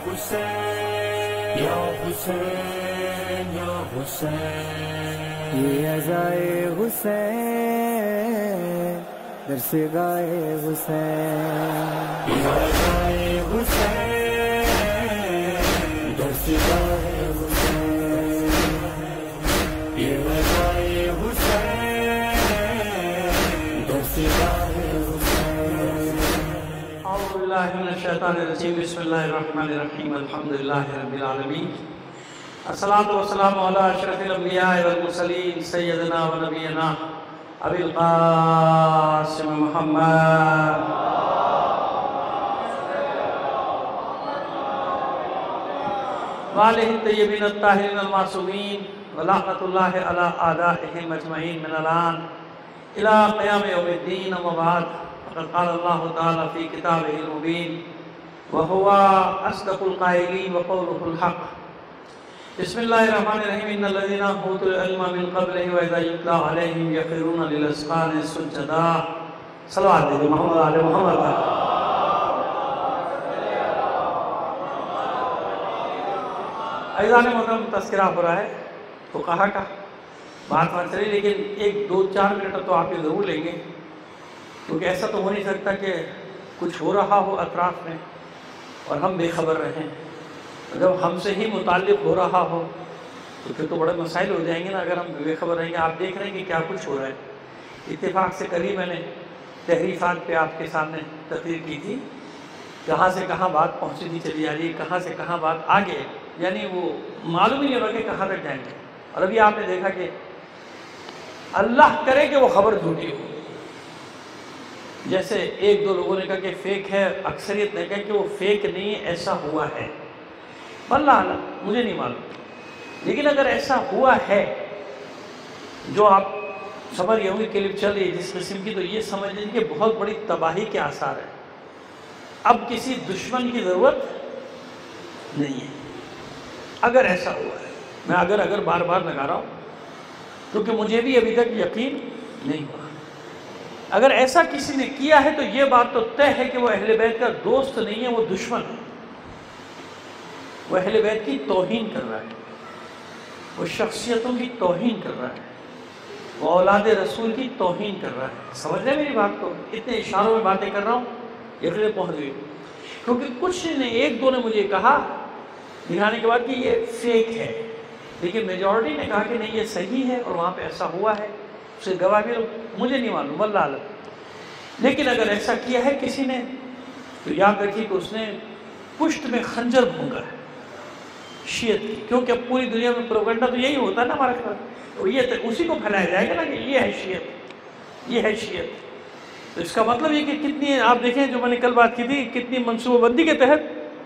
حسین یا حسین یا حسین، یہ عزائے حسین در سے گائے حسین، یا عزائے حسین در سے گائے حسین، یہ عزائے حسین در سے گائے حسین۔ اعوذ باللہ من الشیطان الرجیم، بسم اللہ الرحمن الرحیم، الحمدللہ رب العالمین، الصلاۃ والسلام علی اشرف الانبیاء والمرسلین، سیدنا و نبینا ابی القاسم محمد وآلہ الطیبین الطاہرین المعصومین، ولعنۃ اللہ علی اعدائہم اجمعین من الآن الی قیام یوم الدین، اما بعد، فقد قال اللہ تعالی فی کتابہ المبین وہو اصدق القائلین وقولہ الحق۔ بسم اللہ الرحمن الرحیم، ان الذین اوتوا العلم من قبلہ واذا یتلی علیہم یخرون للاذقان سجدا۔ صلوات دیجیے محمد آل محمد پر۔ عزیزان محترم، تذکرہ ہو رہا ہے فقہا کا، بات چلی، لیکن ایک دو چار منٹ تو آپ یہ ضرور لیں گے، کیونکہ ایسا تو ہو نہیں سکتا کہ کچھ ہو رہا ہو اطراف میں اور ہم بے خبر رہیں۔ جب ہم سے ہی متعلق ہو رہا ہو تو پھر تو بڑے مسائل ہو جائیں گے نا، اگر ہم بے خبر رہیں گے۔ آپ دیکھ رہے ہیں کہ کیا کچھ ہو رہا ہے۔ اتفاق سے کل ہی میں نے تحریفات پہ آپ کے سامنے تقریر کی تھی، کہاں سے کہاں بات پہنچی تھی چلی جا رہی ہے، کہاں سے کہاں بات آگے، یعنی وہ معلوم ہی نہیں ہوگا کہ کہاں تک جائیں گے۔ اور ابھی آپ نے دیکھا کہ اللہ کرے کہ وہ خبر جھوٹی ہو، جیسے ایک دو لوگوں نے کہا کہ فیک ہے، اکثریت نے کہا کہ وہ فیک نہیں، ایسا ہوا ہے۔ واللہ اعلم، مجھے نہیں معلوم، لیکن اگر ایسا ہوا ہے جو آپ سمجھ گئے ہوں گے کلپ چل رہی ہے جس قسم کی، تو یہ سمجھ لیجیے کہ بہت بڑی تباہی کے آثار ہیں۔ اب کسی دشمن کی ضرورت نہیں ہے اگر ایسا ہوا ہے۔ میں اگر بار بار لگا رہا ہوں کیونکہ مجھے بھی ابھی تک یقین نہیں ہوا۔ اگر ایسا کسی نے کیا ہے تو یہ بات تو طے ہے کہ وہ اہل بیت کا دوست نہیں ہے، وہ دشمن ہے۔ وہ اہل بیت کی توہین کر رہا ہے، وہ شخصیتوں کی توہین کر رہا ہے، وہ اولاد رسول کی توہین کر رہا ہے۔ سمجھ رہے میری بات کو؟ اتنے اشاروں میں باتیں کر رہا ہوں، یقین پہنچ گئی، کیونکہ کچھ نے، ایک دو نے مجھے کہا دکھانے کے بعد کہ یہ فیک ہے، لیکن میجورٹی نے کہا کہ نہیں یہ صحیح ہے اور وہاں پہ ایسا ہوا ہے، اس سے گواہ بھی مجھے نہیں معلوم، واللہ اعلم۔ لیکن اگر ایسا کیا ہے کسی نے تو یاد رکھیے کہ اس نے پشت میں خنجر بھونگا ہے شیعت کی، کیونکہ اب پوری دنیا میں پروپیگنڈا تو یہی ہوتا ہے نا ہمارے خلاف، تو یہ اسی کو پھیلایا جائے گا نا کہ یہ ہے شیعت، یہ ہے شیعت۔ تو اس کا مطلب یہ کہ کتنی، آپ دیکھیں جو میں نے کل بات کی تھی، کتنی منصوبہ بندی کے تحت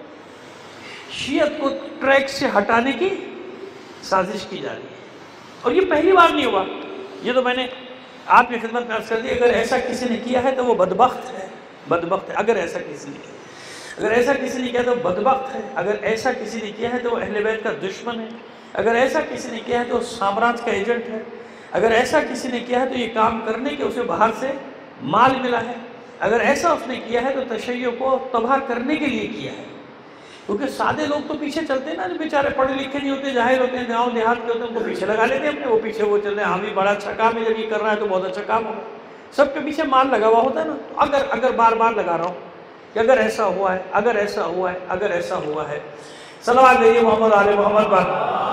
شیعت کو ٹریک سے ہٹانے کی سازش کی جا رہی ہے۔ اور یہ پہلی بار نہیں ہوا، یہ تو میں نے آپ کی خدمت میں عرض کر دی۔ اگر ایسا کسی نے کیا ہے تو وہ بدبخت ہے، بدبخت ہے۔ اگر ایسا کسی نے کیا، اگر ایسا کسی نے کیا تو بدبخت ہے۔ اگر ایسا کسی نے کیا ہے تو وہ اہل بیت کا دشمن ہے۔ اگر ایسا کسی نے کیا ہے تو وہ سامراج کا ایجنٹ ہے۔ اگر ایسا کسی نے کیا ہے تو یہ کام کرنے کے اسے باہر سے مال ملا ہے۔ اگر ایسا اس نے کیا ہے تو تشیع کو تباہ کرنے کے لیے کیا ہے، کیونکہ سادے لوگ تو پیچھے چلتے ہیں نا، جو بیچارے پڑھے لکھے نہیں ہوتے، جاہل ہوتے ہیں، گاؤں دیہات کے ہوتے ہیں، ان کو پیچھے لگا لیتے ہیں اپنے، وہ پیچھے وہ چل رہے ہیں، ہاں بھی بڑا اچھا کام ہے، جب یہ کر رہا ہے تو بہت اچھا کام ہوگا، سب کے پیچھے مال لگا ہوا ہوتا ہے نا۔ اگر بار بار لگا رہا ہوں کہ اگر ایسا ہوا ہے، اگر ایسا ہوا ہے، اگر ایسا ہوا ہے، صلوات دیجیے محمد آل محمد پر۔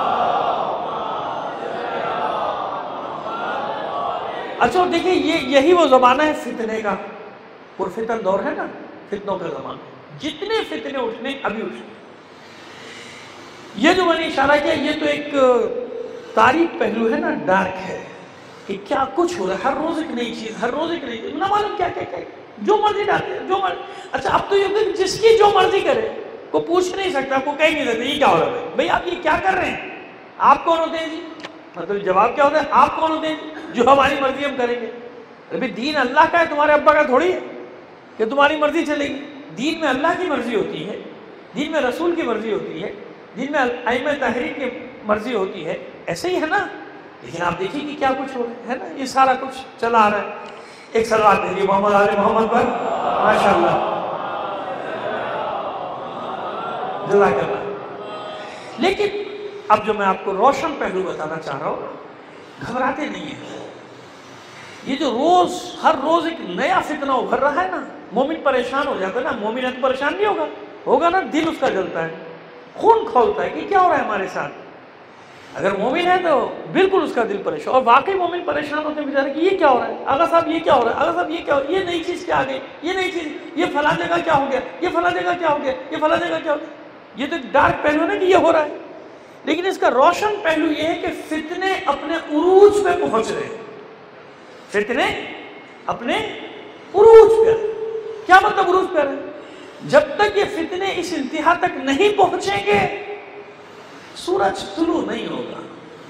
اچھا دیکھیں، یہی وہ زمانہ ہے فتنے کا، پرفتن دور ہے نا، فتنوں کا زمانہ، جتنے فتنے اٹھنے ابھی اٹھنے۔ یہ جو میں نے اشارہ کیا، یہ تو ایک تاریک پہلو ہے نا، ڈارک ہے، کہ کیا کچھ ہو رہا ہے، ہر روز ایک نئی چیز، ہر روز ایک نئی چیز، نہ معلوم کیا جو مرضی ڈالتے ہیں، جو مرضی۔ اچھا اب تو یہ جس کی جو مرضی کرے، کو پوچھ نہیں سکتا، کو کہہ نہیں سکتا یہ کیا ہو رہا ہے، بھائی آپ یہ کیا کر رہے ہیں، آپ کون ہوتے ہیں جی؟ مطلب جواب کیا ہوتا ہے، آپ کون ہوتے ہیں جو ہماری مرضی ہم کریں گے؟ ابھی دین اللہ کا ہے، تمہارے ابا کا تھوڑی ہے کہ تمہاری مرضی چلے گی۔ دین میں اللہ کی مرضی ہوتی ہے، دین میں رسول کی مرضی ہوتی ہے، دین میں ائمہ تحریر کی مرضی ہوتی ہے، ایسے ہی ہے نا۔ لیکن آپ دیکھیں کہ کیا کچھ ہو رہا ہے نا، یہ سارا کچھ چلا آ رہا ہے۔ ایک صلوات دیجیے محمد آل محمد پر، ماشاءاللہ۔ جزاک اللہ۔ لیکن اب جو میں آپ کو روشن پہلو بتانا چاہ رہا ہوں، گھبراتے نہیں ہیں۔ یہ جو ہر روز ایک نیا فتنہ ابھر رہا ہے نا، مومن پریشان ہو جاتا ہے نا۔ مومن ہے تو پریشان نہیں ہوگا نا، دل اس کا جلتا ہے، خون کھولتا ہے کہ کیا ہو رہا ہے ہمارے ساتھ۔ اگر مومن ہے تو بالکل اس کا دل پریشان، اور واقعی مومن پریشان ہوتے ہیں بیچارے کہ یہ کیا ہو رہا ہے، آغا صاحب یہ کیا ہو رہا ہے، آغا صاحب یہ کیا ہو رہا ہے، یہ نئی چیز کیا آ گئی، یہ نئی چیز، یہ فلاں جگہ کیا ہو گیا، یہ فلاں جگہ کیا ہو گیا، یہ فلاں جگہ کیا ہو گیا۔ یہ تو ایک ڈارک پہلو ہے نا کہ یہ ہو رہا ہے، لیکن اس کا روشن پہلو یہ ہے کہ فتنے اپنے عروج پہ پہنچ رہے ہیں۔ فتنے اپنے عروج پہ، کیا مطلب عروج پہ رہے؟ جب تک یہ فتنے اس انتہا تک نہیں پہنچیں گے سورج طلوع نہیں ہوگا۔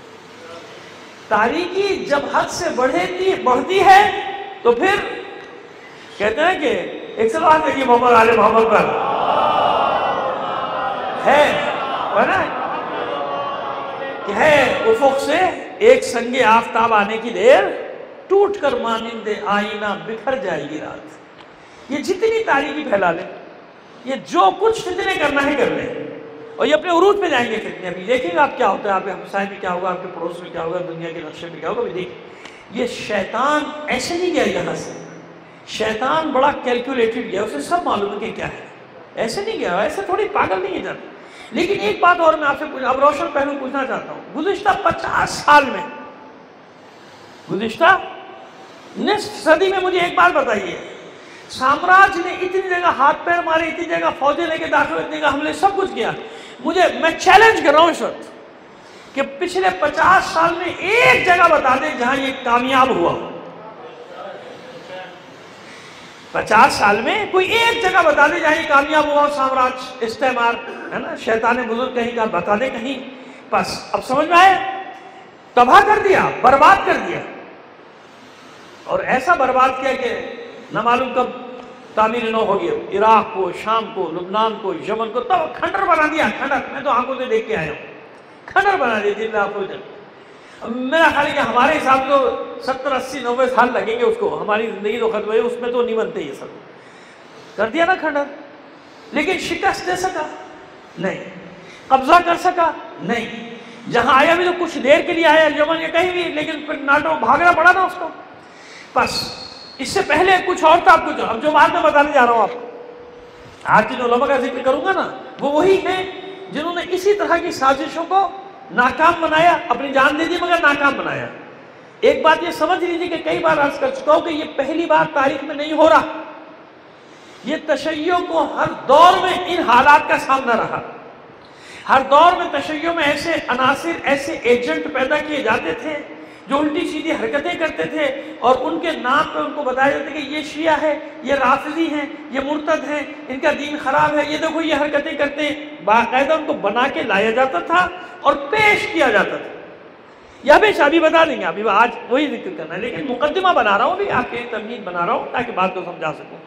تاریکی جب حد سے بڑھتی ہے تو پھر کہتے ہیں کہ ایک سلوات ہے کہ محمد آل محمد پر ہے افق سے ایک سنگ آفتاب آنے کی دیر، ٹوٹ کر مانند آئینہ بکھر جائے گی رات۔ یہ جتنی تاریکی پھیلا لیں، یہ جو کچھ فتنے کرنا ہے کر لیں، اور یہ اپنے عروج پہ جائیں گے فتنے۔ ابھی دیکھیں گے آپ کیا ہوتا ہے، آپ کے ہمسائے میں کیا ہوگا، آپ کے پڑوس میں کیا ہوگا، دنیا کے نقشے میں کیا ہوگا۔ دیکھیں یہ شیطان ایسے نہیں گیا یہاں سے، شیطان بڑا کیلکولیٹڈ گیا، اسے سب معلوم ہے کہ کیا ہے، ایسے نہیں گیا، ایسے تھوڑی پاگل نہیں ہے جاتا۔ لیکن ایک بات اور میں آپ سے اب روشن پہلو پوچھنا چاہتا ہوں، گزشتہ 50 سال میں، گزشتہ نصف صدی میں مجھے ایک بات بتائیے، سامراج نے اتنی جگہ ہاتھ پیر مارے، اتنی جگہ فوجیں لے کے داخل ہوئے، اتنی جگہ حملے، سب کچھ کیا، میں چیلنج کر رہا ہوں اس وقت کہ پچھلے 50 سال میں ایک جگہ بتا دیں جہاں یہ کامیاب ہوا۔ 50 سال میں کوئی ایک جگہ بتا دیں جہاں یہ کامیاب ہوا، سامراج، استعمار، ہے نا، شیطان بزرگ کہیں کا بتا دیں کہیں، بس اب سمجھ میں آئے، تباہ کر دیا، برباد کر دیا، اور ایسا برباد کیا کہ نہ معلوم کب تعمیر نو ہو گیا، عراق کو، شام کو، لبنان کو، یمن کو، تب کھنڈر بنا دیا، کھنڈر، میں تو آنکھوں سے دیکھ کے آیا ہوں، کھنڈر بنا دیا جن آپ کو۔ میرا خیال ہے کہ ہمارے حساب تو 70 80 90 سال لگیں گے اس کو، ہماری زندگی تو ختم ہوئی، اس میں تو نہیں بنتے یہ سب، کر دیا نا کھنڈر۔ لیکن شکست دے سکا نہیں، قبضہ کر سکا نہیں، جہاں آیا بھی تو کچھ دیر کے لیے آیا، یمن یا کہیں بھی، لیکن پھر ناٹو بھاگنا پڑا نا اس کو۔ بس اس سے پہلے کچھ اور تھا، کچھ اب جو بات میں بتانے جا رہا ہوں آپ کو، آج جن علماء کا ذکر کروں گا نا، وہ وہی ہیں جنہوں نے اسی طرح کی سازشوں کو ناکام بنایا، اپنی جان دے دی مگر ناکام بنایا۔ ایک بات یہ سمجھ لیجیے کہ کئی بار عرض کر چکا ہوں کہ یہ پہلی بار تاریخ میں نہیں ہو رہا، یہ تشیع کو ہر دور میں ان حالات کا سامنا رہا۔ ہر دور میں تشیع میں ایسے عناصر، ایسے ایجنٹ پیدا کیے جاتے تھے جو الٹی سیدھی حرکتیں کرتے تھے، اور ان کے نام پہ ان کو بتایا جاتا کہ یہ شیعہ ہے، یہ رافضی ہیں، یہ مرتد ہیں، ان کا دین خراب ہے، یہ دیکھو یہ حرکتیں کرتے ہیں۔ باقاعدہ ان کو بنا کے لایا جاتا تھا اور پیش کیا جاتا تھا۔ یہ ہمیشہ ابھی بتا دیں گے، ابھی آج وہی ذکر کرنا ہے، لیکن مقدمہ بنا رہا ہوں، ابھی آپ کے تمہید بنا رہا ہوں تاکہ بات کو سمجھا سکوں۔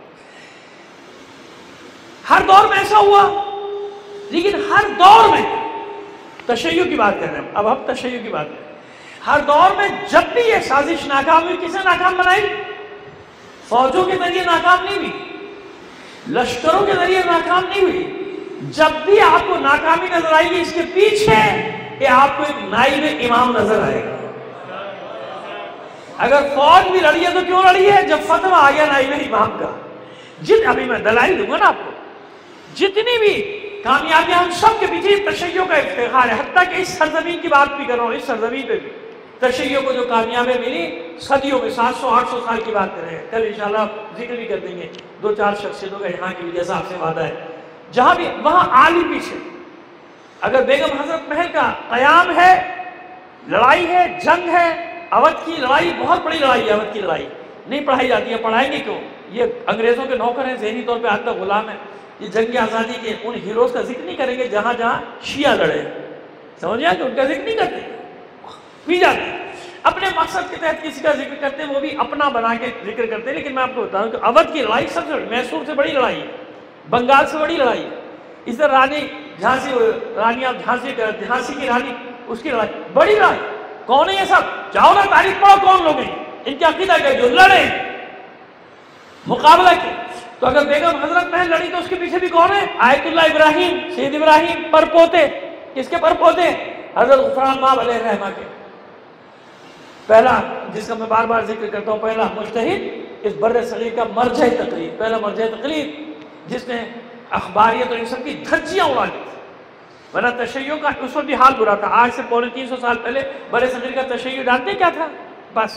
ہر دور میں ایسا ہوا، لیکن ہر دور میں تشیع کی بات کر رہے ہیں، اب ہم تشیع کی بات کریں۔ ہر دور میں جب بھی یہ سازش ناکام ہوئی، کسے ناکام بنائی؟ فوجوں کے ذریعے ناکام نہیں ہوئی، لشکروں کے ذریعے ناکام نہیں ہوئی۔ جب بھی آپ کو ناکامی نظر آئے گی، اس کے پیچھے کہ آپ کو ایک نائب امام نظر آئے گا۔ اگر فوج بھی لڑی ہے تو کیوں لڑی ہے؟ جب فتویٰ آ گیا نائب امام کا۔ ابھی میں دلائل دوں گا نا آپ کو، جتنی بھی کامیابیاں ہم سب کے پیچھے تشیع کا افتخار ہے، حتیٰ کہ اس سرزمین کی بات بھی کر رہا ہوں، اس سرزمین پہ بھی تشیع کو جو کامیابی ملی صدیوں میں، 700-800 سال کی بات کر رہے ہیں، کل انشاءاللہ ذکر بھی کر دیں گے 2-4 شخصیتوں کا یہاں کی بھی، جیسا آپ سے وعدہ ہے، جہاں بھی وہاں عالی پیچھے۔ اگر بیگم حضرت محل کا قیام ہے، لڑائی ہے، جنگ ہے، اودھ کی لڑائی بہت بڑی لڑائی ہے، اودھ کی لڑائی نہیں پڑھائی جاتی ہے، پڑھائیں گے کیوں؟ یہ انگریزوں کے نوکر ہیں، ذہنی طور پہ آج تک غلام ہیں۔ یہ جنگ آزادی کے ان ہیروز کا ذکر نہیں کریں گے جہاں جہاں شیعہ لڑے، سمجھ گیا کہ ان کا ذکر نہیں کرتے، پی جاتے ہیں۔ اپنے مقصد کے تحت کسی کا ذکر کرتے ہیں، وہ بھی اپنا بنا کے ذکر کرتے ہیں۔ لیکن میں آپ کو بتاؤں کہ اودھ کی لڑائی سب سے بڑی، میسور سے بڑی لڑائی ہے، بنگال سے بڑی لڑائی ہے۔ اس طرح رانی جھانسی کی رانی، اس کی لڑائی بڑی لڑائی۔ کون ہے یہ سب؟ جاؤ نا تاریخ پڑھو، کون لوگ ہیں، ان کے عقیدہ کیا جو لڑے مقابلہ کے۔ تو اگر بیگم حضرت بہن لڑی تو اس کے پیچھے بھی کون ہے؟ آیت اللہ ابراہیم، سید ابراہیم، پر پوتے. کس کے پر پوتے؟ حضرت غفران ماب علیہ الرحمہ کے. پہلا جس کا میں بار بار ذکر کرتا ہوں، پہلا مجتہد اس بر صغیر کا مرجع تقلید، پہلا مرجع تقلید جس نے اخباریت اور ان سب کی دھجیاں اڑا دی. ورنہ تشیع کا اس وقت بھی حال برا تھا. آج سے 350 سال پہلے بر صغیر کا تشیع جانتے کیا تھا؟ بس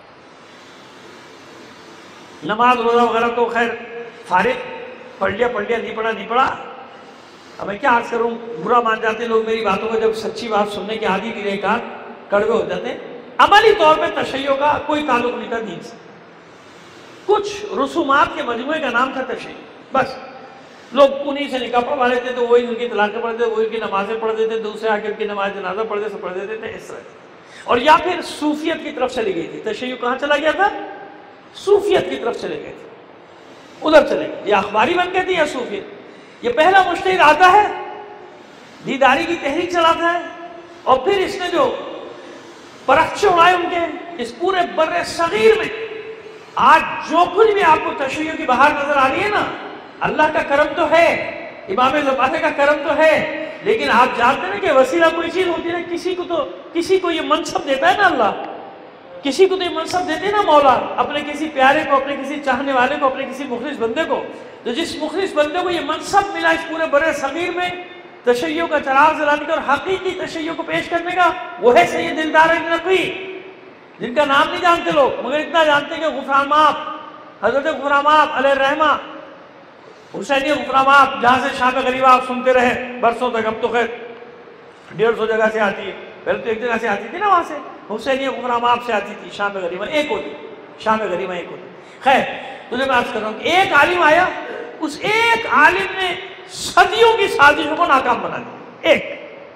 نماز روزہ وغیرہ تو خیر فارغ، پڑھ لیا نہیں پڑھا. اب میں کیا عرض کروں، برا مان جاتے لوگ میری باتوں کو، جب سچی بات سننے کے عادی نہیں رہے کان کڑوے ہو جاتے ہیں. عملی طور پہ تشیع کا کوئی تعلق نہیں تھا دین سے. کچھ رسومات کے مجموعے کا نام تھا تشیع. بس لوگ انہی سے نکاح پڑھوا لیتے تھے، وہی ان کی طلاقیں پڑھ دیتے، وہی ان کی نمازیں پڑھ دیتے، دوسرے آ کے ان کی نماز جنازہ پڑھ دیتے تھے اس طرح. اور یا پھر صوفیت کی طرف چلی گئی تھی. تشیع کہاں چلا گیا تھا؟ صوفیت کی طرف چلے گئے تھے، ادھر چلے گئے. یا اخباری بن گئے تھے یا صوفیت. یہ پہلا مجتہد آتا ہے، دیداری کی تحریک چلاتا ہے، اور پھر اس نے جو پرچے اڑائے ان کے اس پورے بر صغیر میں. آج جو کچھ بھی آپ کو تشیع کی بہار نظر آ رہی ہے نا، اللہ کا کرم تو ہے، امام زمانے کا کرم تو ہے، لیکن آپ جانتے ہیں کہ وسیلہ کوئی چیز ہوتی ہے. کسی کو یہ منصب دیتا ہے نا اللہ، کسی کو تو یہ منصب دیتے ہیں نا مولا، اپنے کسی پیارے کو، اپنے کسی چاہنے والے کو، اپنے کسی مخلص بندے کو. تو جس مخلص بندے کو یہ منصب ملا اس پورے بر صغیر میں تشیع کا چراغ جلانے کا اور حقیقی تشیع کو پیش کرنے کا، وہ ہے سید دلدار نقوی، جن کا نام نہیں جانتے لوگ، مگر اتنا جانتے ہیں کہ غفران ماب، حضرت غفران ماب علیہ الرحمہ، حسینی غفران ماب، جہاں سے شام غریبہ آپ سنتے رہے برسوں تک. اب تو خیر 150 جگہ سے آتی ہے، پہلے تو ایک جگہ سے آتی تھی نا، وہاں سے حسینی غفران ماب سے آتی تھی. شام غریبہ ایک ہوتی، شام غریبہ ایک ہوتی. خیر تو جب میں عرض کر رہا ہوں کہ ایک عالم آیا، اس ایک عالم نے صدیوں کی سازشوں کو ناکام بنا دیا. ایک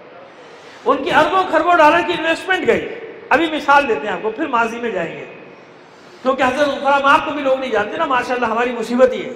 ان کی اربوں خربوں ڈالر کی انویسٹمنٹ گئی. ابھی مثال دیتے ہیں آپ کو، پھر ماضی میں جائیں گے، کیونکہ حضرت غفران ماب کو بھی لوگ نہیں جانتے نا. ماشاءاللہ ہماری مصیبت ہی ہے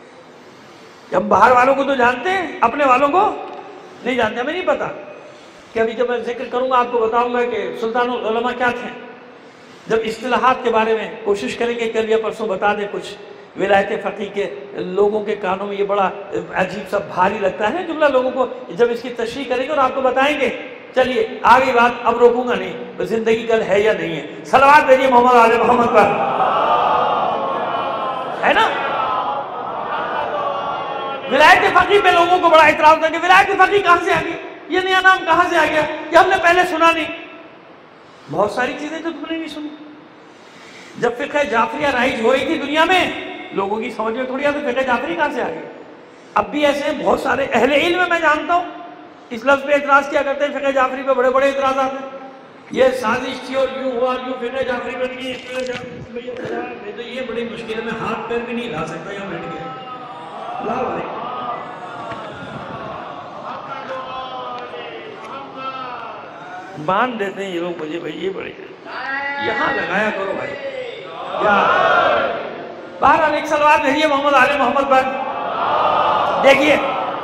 کہ ہم باہر والوں کو تو جانتے ہیں، اپنے والوں کو نہیں جانتے. ہمیں نہیں پتا کہ ابھی جب میں ذکر کروں گا آپ کو بتاؤں گا کہ سلطان العلماء کیا تھے. جب اصطلاحات کے بارے میں کوشش کریں گے، کل یا پرسوں بتا دیں کچھ ولایت فقیہ کے لوگوں کے کانوں میں یہ بڑا عجیب سا بھاری لگتا ہے جملہ لوگوں کو. جب اس کی تشریح کریں گے اور آپ کو بتائیں گے. چلیے آگے بات، اب روکوں گا نہیں، زندگی کل ہے یا نہیں ہے. صلوات بھیجیے محمد آل محمد پر، ہے نا. ولایت فقیہ پہ لوگوں کو بڑا اعتراض تھا کہ ولایت فقیہ کہاں سے آ گئی، یہ نیا نام کہاں سے آ گیا، یہ ہم نے پہلے سنا نہیں. بہت ساری چیزیں جو تم نے نہیں سنی. جب فقہ جعفریہ رائج ہوئی تھی دنیا میں، لوگوں کی سمجھ میں تھوڑی آتی فقہ جعفری کہاں سے آ گئی. اب بھی ایسے بہت سارے اہل علم میں جانتا ہوں اس لفظ پہ اعتراض کیا کرتے ہیں. فقہ جعفری پہ بڑے بڑے اعتراضات ہیں. یہ سازش تھی اور یوں ہوا، یوں فقہ جعفری بن گئی، تو یہ بڑی مشکل ہے، میں ہاتھ پیر بھی نہیں لا سکتا، یہاں بیٹھ گیا. لا بھائی باندھ دیتے ہیں یہ لوگ مجھے، بھائی یہ بڑی یہاں لگایا کرو بھائی. بہرحال ایک صلوات بھیجیے محمد آل محمد پر. دیکھیے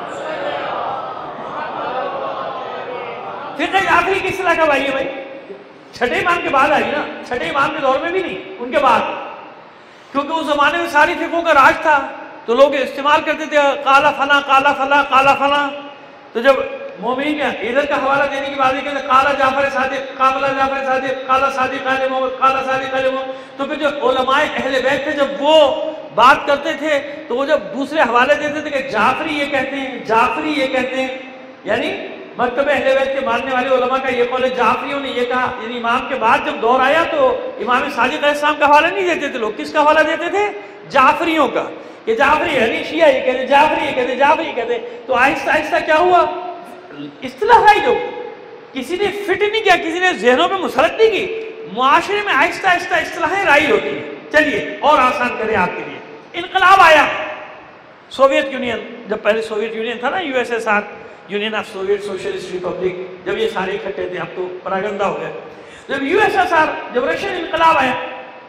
فقہ جعفری کس طرح کا بھائی ہے بھائی؟ چھٹے امام کے بعد آئی نا، چھٹے امام کے دور میں بھی نہیں، ان کے بعد. کیونکہ اس زمانے میں ساری فقہوں کا راج تھا تو لوگ استعمال کرتے تھے قالا فلاں قالا فلاں قالا فلاں. تو جب مومنین ادھر کا حوالہ دینے کی بات ہے کہ قالا جعفر صادق، قابلہ جعفر صادق، قالا صادق آل محمد، قالا صادق آل محمد. تو پھر جو علماء اہل بیت تھے جب وہ بات کرتے تھے تو وہ جب دوسرے حوالے دیتے تھے کہ جعفری یہ کہتے ہیں، جعفری یہ کہتے ہیں، یعنی مکتب اہل بیت کے ماننے والے علماء کا یہ قول ہے. جعفریوں نے یہ کہا، یعنی امام کے بعد جب دور آیا تو امام صادق علیہ السلام کا حوالہ نہیں دیتے تھے لوگ. کس کا حوالہ دیتے تھے؟ جعفریوں کا. کہ جعفری یعنی شیعہ یہ کہتے، جعفری یہ کہتے، جعفری یہ کہتے. تو آہستہ آہستہ کیا ہوا، اصطلاح رائج ہو. کسی نے فٹ نہیں کیا، کسی نے ذہنوں میں مسلط نہیں کی. معاشرے میں آہستہ آہستہ اصطلاحیں رائج ہوتی ہیں. چلیے اور آسان کریں آپ کے لیے. انقلاب آیا، سوویت یونین، جب پہلے سوویت یونین تھا نا، USSR، union of Soviet socialist republic, جب یہ سارے اکٹھے تھے، اب تو پراگندہ ہو گئے. جب USSR، جب رشین انقلاب آیا،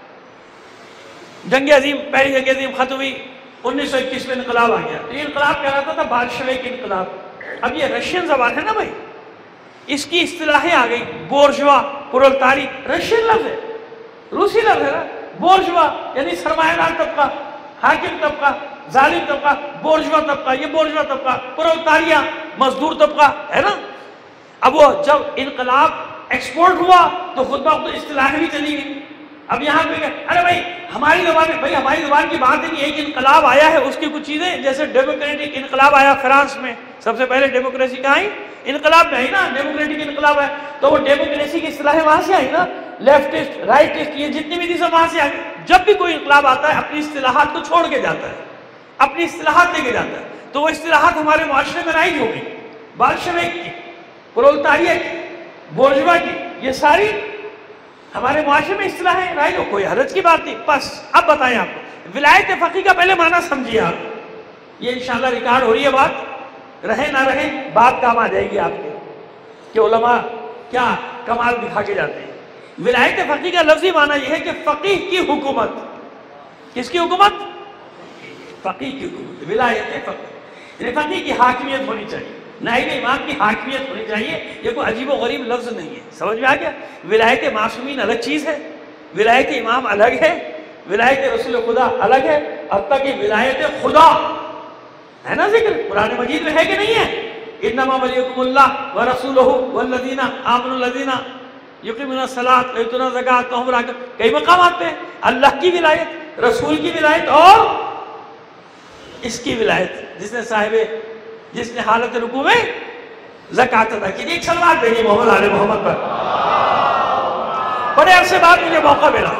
جنگ عظیم، پہلی جنگ عظیم ختم ہوئی، 1921 میں انقلاب آ گیا. تو یہ انقلاب کہلاتا تھا بولشوک انقلاب. اب یہ رشین زبان ہے نا بھائی، اس کی اصطلاحیں آ گئی. بورژوا، پرولتاری، رشین لفظ ہے، روسی لفظ ہے نا. بورژوا یعنی سرمایہ دار طبقہ، حاکم طبقہ. ظالم طبقہ، بورژوا طبقہ، یہ بورژوا طبقہ، پرولتاریہ، مزدور طبقہ ہے نا. اب وہ جب انقلاب ایکسپورٹ ہوا تو خود بخود اصطلاح بھی چلی گئی. اب یہاں پہ ارے بھائی ہماری زبان میں، بھائی ہماری زبان کی بات ہے کہ ایک انقلاب آیا ہے، اس کی کچھ چیزیں جیسے ڈیموکریٹک انقلاب آیا فرانس میں، سب سے پہلے ڈیموکریسی کہاں آئی؟ انقلاب میں آئی نا، ڈیموکریٹک انقلاب ہے. تو وہ ڈیموکریسی کی اصطلاحیں وہاں سے آئی نا، لیفٹسٹ، رائٹسٹ، یہ جتنی بھی تھی سب وہاں سے آئی. جب بھی کوئی انقلاب آتا ہے اپنی اصطلاحات کو چھوڑ کے جاتا ہے، اپنی اصطلاحات لے کے جاتا ہے. تو وہ اصطلاحات ہمارے معاشرے میں رائج ہو گئی، بالشویک کی، پرولتاریہ کی، بورژوا کی، یہ ساری ہمارے معاشرے میں اصطلاحیں رائج ہو. کوئی حرج کی بات نہیں. بس اب بتائیں آپ کو ولایت فقیہ کا پہلے معنی سمجھیے آپ. یہ انشاءاللہ ریکارڈ ہو رہی ہے بات، رہے نہ رہے بات کام آ جائے گی آپ کے کہ علماء کیا کمال دکھا کے جاتے ہیں. ولایت فقیہ کا لفظی معنی یہ ہے کہ فقیہ کی حکومت. کس کی حکومت؟ فقیہ کی حکومت. ولایت فقیہ یعنی فقیہ کی حاکمیت ہونی چاہیے، نائب امام کی حاکمیت ہونی چاہیے. یہ کوئی عجیب و غریب لفظ نہیں ہے، سمجھ میں آ گیا؟ ولایت معصومین الگ چیز ہے، ولایت امام الگ ہے، ولایت رسول خدا الگ ہے، حتیٰ کہ ولایت خدا ہے نا ذکر قرآن مجید میں ہے کہ نہیں ہے؟ انما ولیکم اللہ ورسولہ والذین آمنوا الذین یقیمون الصلاۃ ویؤتون الزکاۃ وهم راکعون. کئی مقامات پہ اللہ کی ولایت، رسول کی ولایت اور اس کی ولایت، جس نے حالت رکوع میں زکوٰۃ ادا کی. ایک سلوات بھیجی محمد آل محمد پر. بڑے عرصے بعد مجھے موقع ملا،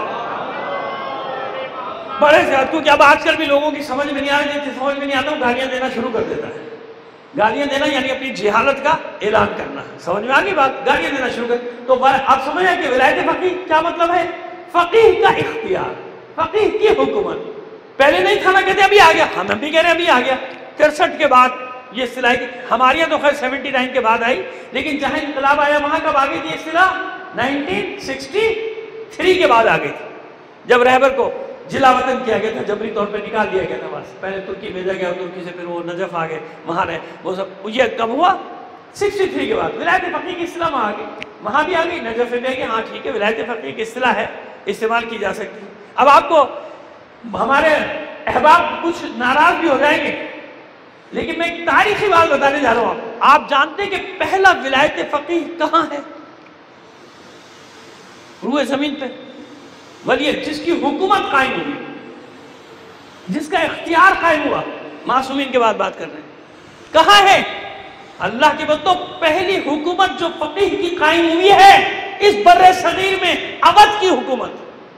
بڑے زیادہ، کیونکہ اب آج کل بھی لوگوں کی سمجھ میں نہیں آ رہی، سمجھ میں نہیں آتا ہوں گالیاں دینا شروع کر دیتا ہے. گالیاں دینا یعنی اپنی جہالت کا اعلان کرنا. سمجھ میں آ گئی بات؟ گالیاں دینا شروع کر. تو آپ سمجھ رہے ہیں کہ ولایت فقیہ کیا مطلب ہے؟ فقیہ کا اختیار، فقیہ کی حکومت. پہلے نہیں تھا نا، کہتے ابھی آ گیا. ہم بھی کہہ رہے ہیں ابھی آ گیا. 63 کے بعد یہ اصطلاح کی، ہمارے یہاں تو خیر 79 کے بعد آئی، لیکن جہاں انقلاب آیا وہاں کب آ گئی تھی اصطلاح؟ 1963 کے بعد آ گئی تھی، جب رہبر کو جلا وطن کیا گیا تھا، جبری طور پہ نکال دیا گیا تھا. بس پہلے ترکی بھیجا گیا، ترکی سے پھر وہ نجف آ گئے، وہاں رہے وہ سب. یہ کب ہوا؟ 63 کے بعد ولایت فقیہ کی اصطلاح وہاں آ گئی، وہاں بھی آ گئی، نجف میں گئی. ہاں ٹھیک ہے، ولایت فقیہ کی اصطلاح ہے، استعمال کی جا سکتی ہے. اب آپ کو ہمارے احباب کچھ ناراض بھی ہو جائیں گے، لیکن میں ایک تاریخی بات بتانے جا رہا ہوں. آپ جانتے ہیں کہ پہلا ولایت فقیہ کہاں ہے روئے زمین پہ؟ ولی جس کی حکومت قائم ہوئی، جس کا اختیار قائم ہوا. معصومین کے بعد بات کر رہے ہیں. کہاں ہے؟ اللہ کی بات. تو پہلی حکومت جو فقیہ کی قائم ہوئی ہے اس بر صغیر میں، اودھ کی حکومت.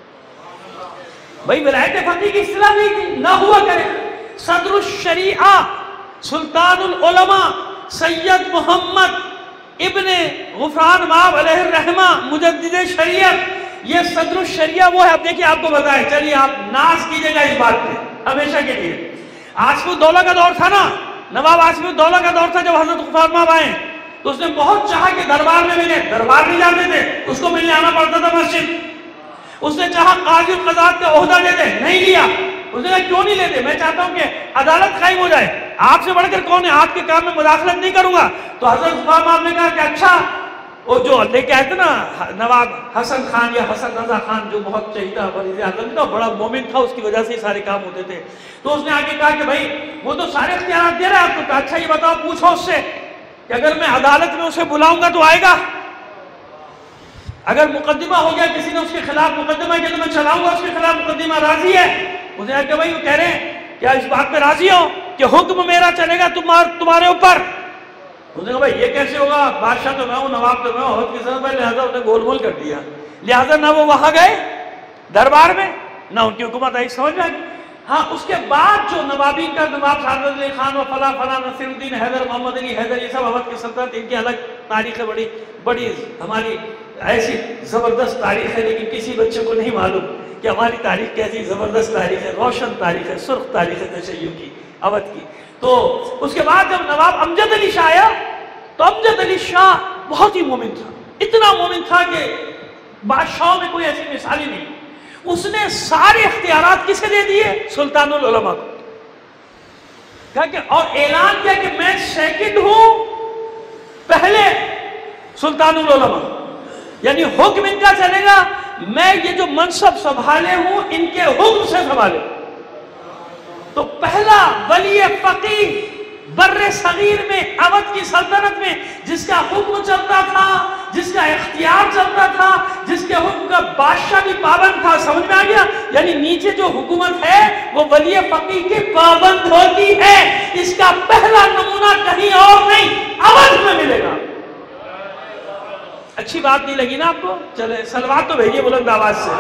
بھائی ولایت فقیہ کی اصطلاح نہیں تھی، نہ ہوا کرے. صدر الشریعہ سلطان العلماء سید محمد ابن غفران مآب علیہ الرحمہ مجدد شریعت، یہ صدر الشریعہ وہ ہے. اب دیکھیں آپ کو بتائیں، چلیے آپ ناز کیجئے گا اس بات پہ ہمیشہ کے لیے. آصف الدولہ کا دور تھا نا، نواب آصف الدولہ کا دور تھا. جب حضرت غفران مآب آئے تو اس نے بہت چاہا کہ دربار میں ملے، دربار نہیں جاتے تھے، اس کو ملنے آنا پڑتا تھا مسجد. اس نے چاہا قاضی القضات کا عہدہ لے دے، نہیں لیا. اس نے کہا کیوں نہیں لیتے؟ میں چاہتا ہوں کہ عدالت قائم ہو جائے، آپ سے بڑھ کر کون ہے، آپ کے کام میں مداخلت نہیں کروں گا. تو حضرت غفران مآب نے کہا کہ اچھا، وہ جو لے کے آئے تھے نا نواب حسن خان یا حسن رضا خان، جو بہت چہیتا وزیر اعظم تھا، بڑا مومن تھا، اس کی وجہ سے یہ سارے کام ہوتے تھے. تو اس نے آگے کہا کہ بھائی وہ تو سارے اختیارات دے رہا ہے آپ کو. کہا اچھا یہ بتاؤ، پوچھو اس سے کہ اگر میں عدالت میں اسے بلاؤں گا تو آئے گا؟ اگر مقدمہ ہو گیا، کسی نے اس کے خلاف مقدمہ کیا تو میں چلاؤں گا اس کے خلاف مقدمہ. راضی ہے؟ اس نے کہا کہ بھائی وہ کہہ رہے ہیں کیا اس بات پہ راضی ہو کہ حکم میرا چلے گا تمہارے اوپر؟ اس نے کہا بھائی یہ کیسے ہوگا، بادشاہ تو میں ہوں، نواب تو میں ہوں، عہد کی سزا میں. لہٰذا انہیں گول مول کر دیا. لہٰذا نہ وہ وہاں گئے دربار میں، نہ ان کی حکومت آئی. سمجھ میں آئی؟ ہاں اس کے بعد جو نوابی کا نواب سعادت علی خان و فلاں فلاں نصیر الدین حیدر، محمد علی حیدر، یہ سب اودھ کی سلطنت، ان کی الگ تاریخ ہے. بڑی بڑی ہماری ایسی زبردست تاریخ ہے، لیکن کسی بچے کو نہیں معلوم کہ ہماری تاریخ کیسی زبردست تاریخ ہے، روشن تاریخ ہے، سرخ تاریخ ہے تشیع کی، اودھ کی. تو اس کے بعد جب نواب امجد علی شاہ آیا تو امجد علی شاہ بہت ہی مومن تھا. اتنا مومن تھا کہ بادشاہوں میں کوئی ایسی مثال ہی نہیں. اس نے سارے اختیارات کسے دے دیے؟ سلطان العلماء کو. کہا کہ اور اعلان کیا کہ میں سیکنڈ ہوں پہلے سلطان العلماء، یعنی حکم ان کا چلے گا، میں یہ جو منصب سنبھالے ہوں ان کے حکم سے سنبھالے. تو پہلا ولی فقیہ بر صغیر میں، اودھ کی سلطنت میں، جس کا حکم چلتا تھا، جس کا اختیار چلتا تھا، جس کے حکم کا بادشاہ بھی پابند تھا. سمجھ میں آ گیا؟ یعنی نیچے جو حکومت ہے وہ ولی فقیہ کی پابند ہوتی ہے. اس کا پہلا نمونہ کہیں اور نہیں، اودھ میں ملے گا. اچھی بات نہیں لگی نا آپ کو؟ چلے صلوات تو بھیجیے بلند آواز سے.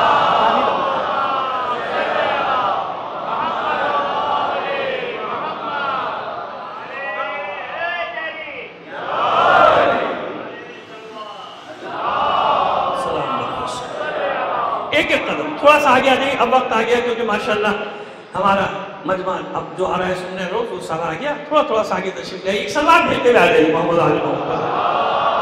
ایک ایک قدم تھوڑا سا آگے آ جائیں. اب وقت آ گیا کیونکہ ماشاءاللہ ہمارا مجمع اب جو آ رہا ہے سننے روز وہ سارا آ گیا. تھوڑا سا آگے تشریف لائیے. ایک سلوات بھیجتے ہوئے آ جائیے محمد علی محمد.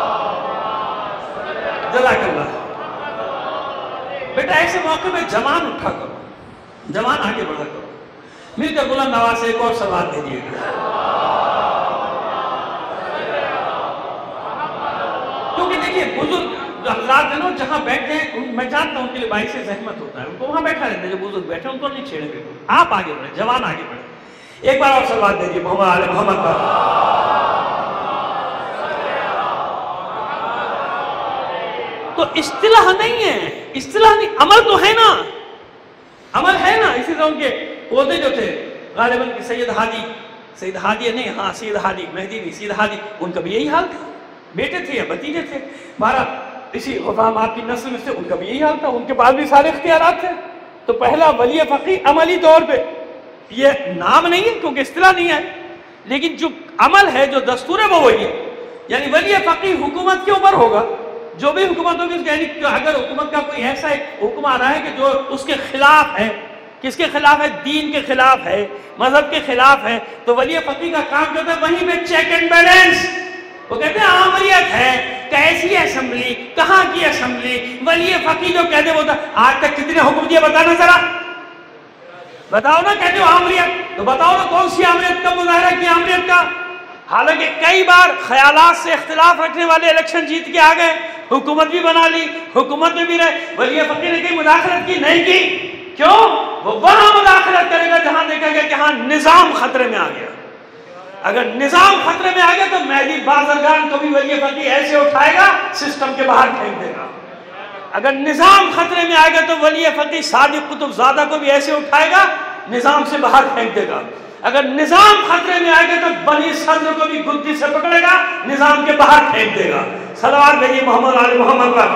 جزاک اللہ. بیٹا ایسے موقع میں جوان اٹھا کرو، جوان آگے بڑھا کرو. مل کر بلند آواز سے ایک اور سلوات بھیجیے گا. کیونکہ دیکھیے بزرگ حضرات جو جہاں بیٹھے ہیں میں جانتا ہوں ان کے لیے باعث زحمت ہوتا ہے، ان کو وہاں بیٹھا رہتے ہیں. جو بزرگ بیٹھے ان کو نہیں چھیڑیں گے. آپ آگے بڑھیں، جوان آگے بڑھیں. ایک بار اور سلوات دیجیے محمد علی محمد پر. تو اصطلاح نہیں ہے، اصطلاح نہیں، عمل تو ہے نا، عمل ہے نا. اسی طرح ان کے پودے جو تھے غالباً سید ہادی نہیں، ہاں سید ہادی، مہدی نہیں، سید ہادی، ان کا بھی یہی حال تھا. بیٹے تھے یا بتیجے تھے، ہمارا اسی غلام آپ کی نسل میں سے ان کا بھی یہی حال تھا. ان کے پاس بھی سارے اختیارات تھے. تو پہلا ولی فقیہ عملی طور پہ، یہ نام نہیں ہے کیونکہ اصطلاح نہیں ہے، لیکن جو عمل ہے جو دستور ہے وہ وہی ہے. یعنی ولی فقیہ حکومت کے اوپر ہوگا، جو بھی حکومت ہوگی. یعنی اگر حکومت کا کوئی ایسا ایک حکم آ رہا ہے کہ جو اس کے خلاف ہے، کس کے خلاف ہے؟ دین کے خلاف ہے، مذہب کے خلاف ہے، تو ولی فقیہ کا کام کیا ہوتا ہے؟ وہیں پہ چیک اینڈ بیلنس. وہ کہتے ہیں آمریت ہے، کیسی اسمبلی، کہاں کی اسمبلی. ولی فقیہ جو کہتے ہیں وہ آج تک کتنے حکم دیے بتانا ذرا، بتاؤ نا. کہتے ہو آمریت، تو بتاؤ نا کون سی آمریت کا مظاہرہ کیا آمریت کا. حالانکہ کئی بار خیالات سے اختلاف رکھنے والے الیکشن جیت کے آ گئے، حکومت بھی بنا لی، حکومت میں بھی رہے. ولی فقیہ نے کہیں مداخلت کی نہیں کی. کیوں؟ وہ وہاں مداخلت کرے گا جہاں دیکھا گیا کہ ہاں نظام خطرے میں آ گیا. اگر نظام خطرے میں آ گیا تو مہدی بازرگان کو بھی ولی فقیہ ایسے اٹھائے گا سسٹم کے باہر پھینک دے گا. اگر نظام خطرے میں آئے گا تو ولی فقیہ صادق قطب زادہ کو بھی ایسے اٹھائے گا نظام سے باہر پھینک دے گا. اگر نظام خطرے میں آئے گا تو بنی صدر کو بھی گدی سے پکڑے گا، نظام کے باہر پھینک دے گا. صلوات بھیجیے محمد علی محمد پر.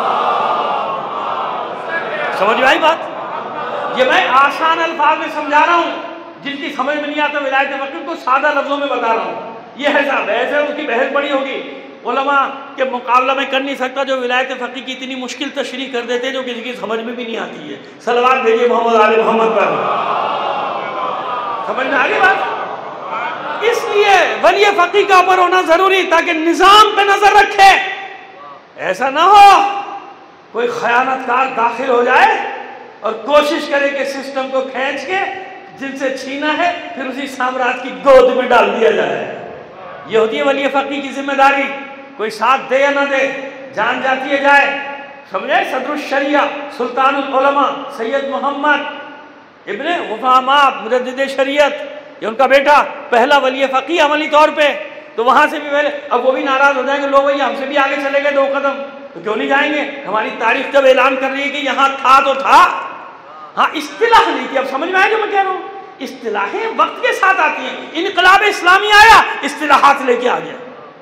سمجھ میں آئی بات؟ یہ میں آسان الفاظ میں سمجھا رہا ہوں. جن کی سمجھ میں نہیں آتا ولایت فقیہ کو سادہ لفظوں میں بتا رہا ہوں. یہ ہے صاحب بحث ہے، اس کی بحث بڑی ہوگی. علماء کے مقابلہ میں کر نہیں سکتا جو ولایت فقیہ کی اتنی مشکل تشریح کر دیتے جو کسی کی سمجھ میں بھی نہیں آتی ہے. صلوات بھیجیے محمد علی محمد پر. سمجھ میں آگے بات؟ اس لیے ولی فقیہ کا اوپر ہونا ضروری تاکہ نظام پہ نظر رکھے. ایسا نہ ہو کوئی خیانت کار داخل ہو جائے اور کوشش کرے کہ سسٹم کو کھینچ کے جن سے چھینا ہے پھر اسی سامراج کی گود میں ڈال دیا جائے. یہ ہوتی ہے ولی فقیہ کی ذمہ داری. کوئی ساتھ دے یا نہ دے، جان جاتی ہے جائے. سمجھے؟ صدر الشریعہ سلطان العلماء سید محمد ابن غفامہ مجدد شریعت، یہ ان کا بیٹا پہلا ولی فقیہ عملی طور پہ. تو وہاں سے بھی پہلے اب وہ بھی ناراض ہو جائیں گے، لو بھائی ہم سے بھی آگے چلے گئے 2 قدم، تو کیوں نہیں جائیں گے؟ ہماری تاریخ جب اعلان کر رہی ہے کہ یہاں تھا تو تھا. ہاں اصطلاح نہیں تھی. اب سمجھ میں آئے جو میں کہہ رہا ہوں؟ اصطلاحیں وقت کے ساتھ آتی ہیں. انقلاب اسلامی آیا، اصطلاحات لے کے آ گیا.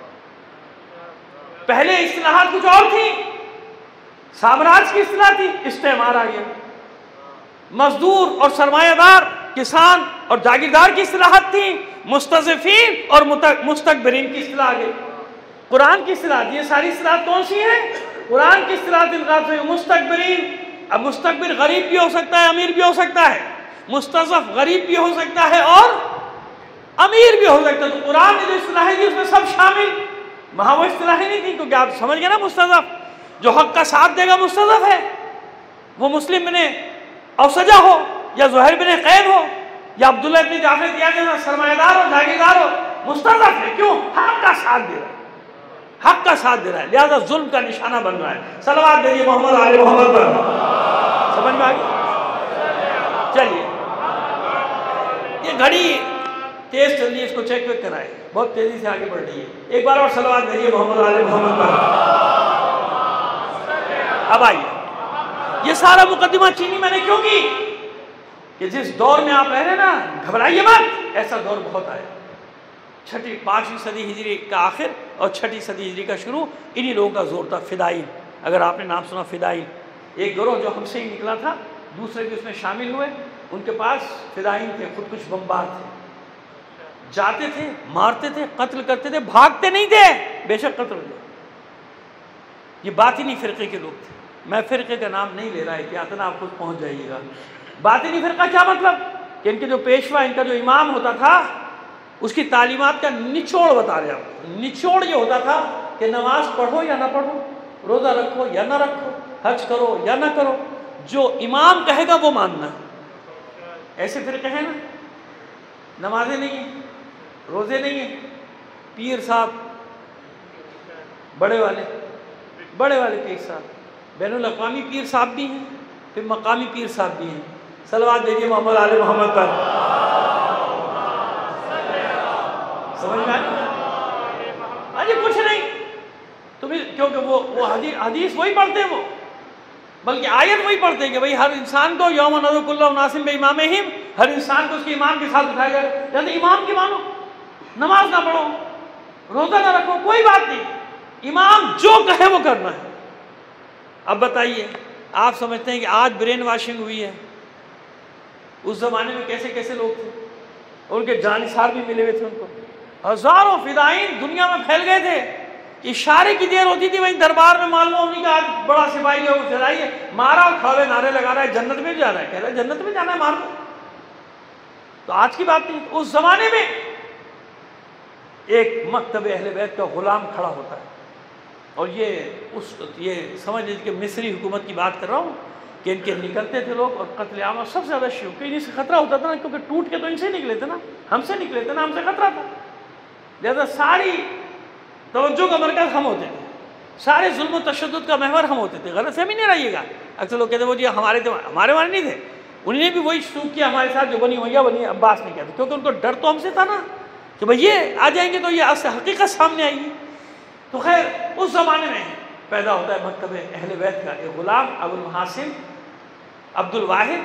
پہلے اصطلاحات کچھ اور تھی، سامراج کی اصطلاح تھی، استعمار آ گیا. مزدور اور سرمایہ دار، کسان اور جاگیردار کی اصطلاحات تھی. مستضعفین اور مستکبرین کی اصطلاح آ گئی. قرآن کی اصطلاح، یہ ساری اصطلاحات کون سی ہیں؟ قرآن کی اصطلاحات انقلاب سے. مستکبرین، اب مستکبر غریب بھی ہو سکتا ہے، امیر بھی ہو سکتا ہے. مستضعف غریب بھی ہو سکتا ہے اور امیر بھی ہو سکتا ہے. تو قرآن نے جو اصطلاحیں دی اس میں سب شامل. وہاں وہ اصطلاحیں نہیں تھی کیونکہ آپ سمجھ گئے نا. مستضعف جو حق کا ساتھ دے گا مستضعف ہے. وہ مسلم بن اوسجہ ہو یا زہیر بن قید ہو یا عبداللہ ابن جعفر طیالسی سرمایہ دار ہو جاگیردار ہو، مستضعف ہے. کیوں؟ حق کا ساتھ دے رہا ہے، حق کا ساتھ دے رہا ہے، لہذا ظلم کا نشانہ بن رہا ہے. صلوات دیجیے محمد علی محمد پر. سمجھ میں آ گئی؟ چلیے یہ گھڑی تیز چل رہی ہے، اس کو چیک ویک کرائے، بہت تیزی سے آگے بڑھ رہی ہے. ایک بار اور صلوات بھیجیے محمد علی محمد پر. اب آئیے، یہ سارا مقدمہ چینی میں نے کیوں کی کہ جس دور میں آپ رہ رہے ہیں نا، گھبرائیے مت، ایسا دور بہت آیا. 5ویں صدی ہجری کا آخر اور 6ٹھی صدی ہجری کا شروع، انہی لوگوں کا زور تھا. فدائین، اگر آپ نے نام سنا فدائین، ایک گروہ جو ہم سے ہی نکلا تھا، دوسرے بھی اس میں شامل ہوئے. ان کے پاس فدائین تھے، خودکش بمبار تھے، جاتے تھے، مارتے تھے، قتل کرتے تھے، بھاگتے نہیں تھے، بے شک قتل ہو جائے. یہ باطنی فرقے کے لوگ تھے. میں فرقے کا نام نہیں لے رہا ہے کہ اتنا آپ خود پہنچ جائیے گا. باطنی فرقہ کیا مطلب کہ ان کے جو پیشوا، ان کا جو امام ہوتا تھا، اس کی تعلیمات کا نچوڑ بتا رہے ہیں. نچوڑ یہ ہوتا تھا کہ نماز پڑھو یا نہ پڑھو، روزہ رکھو یا نہ رکھو، حج کرو یا نہ کرو، جو امام کہے گا وہ ماننا. ایسے فرقے ہیں نا، نمازیں نہیں ہیں، روزے نہیں ہیں، پیر صاحب بڑے والے پیر صاحب، بین الاقوامی پیر صاحب بھی ہیں، پھر مقامی پیر صاحب بھی ہیں. صلوات دیجیے محمد علی محمد پر. سمجھ میں آئی؟ اجی کچھ نہیں تمہیں، کیونکہ وہ حدیث وہی پڑھتے ہیں، وہ بلکہ آیت وہی پڑھتے ہیں کہ بھئی ہر انسان کو یوم ندعو کل اناس بامامہم، ہر انسان کو اس کے امام کے ساتھ اٹھایا جائے. یعنی امام کی مانو، نماز نہ پڑھو، روزہ نہ رکھو، کوئی بات نہیں، امام جو کہے وہ کرنا ہے. اب بتائیے، آپ سمجھتے ہیں کہ آج برین واشنگ ہوئی ہے، اس زمانے میں کیسے کیسے لوگ تھے، ان کے جانثار بھی ملے ہوئے تھے. ان کو ہزاروں فدائین دنیا میں پھیل گئے تھے. اشارے کی دیر ہوتی تھی، وہیں دربار میں معلوم ہونے کا آج بڑا سپاہی ہے، وہ چلائیے مارا اور کھاوے نعرے لگا رہا ہے جنت میں جانا ہے، کہہ رہا ہے جنت میں جانا ہے، مارو. تو آج کی بات نہیں، اس زمانے میں ایک مکتب اہل بیت کا غلام کھڑا ہوتا ہے. اور یہ سمجھ لیجیے کہ مصری حکومت کی بات کر رہا ہوں کہ ان کے نکلتے تھے لوگ اور قتل عام. اور سب سے زیادہ شیعوں کے انہیں سے خطرہ ہوتا تھا نا، کیونکہ ٹوٹ کے تو ان سے نکلے تھے نا، ہم سے نکلے تھے نا، ہم سے خطرہ تھا. لہذا ساری توجہ کا مرکز ہم ہوتے تھے، سارے ظلم و تشدد کا محور ہم ہوتے تھے. غلط فہمی نہیں رہیے گا. اکثر لوگ کہتے ہیں وہ جی ہمارے والے نہیں تھے، انہیں نے بھی وہی سلوک کیا ہمارے ساتھ جو بنی عباس نے کیا تھا، کیونکہ ان کو ڈر تو ہم سے تھا نا کہ بھئی یہ آ جائیں گے تو یہ حقیقت سامنے آئے گی. تو خیر اس زمانے میں پیدا ہوتا ہے مکتب اہل بیت کا ایک غلام، ابو المحاسن عبد الواحد،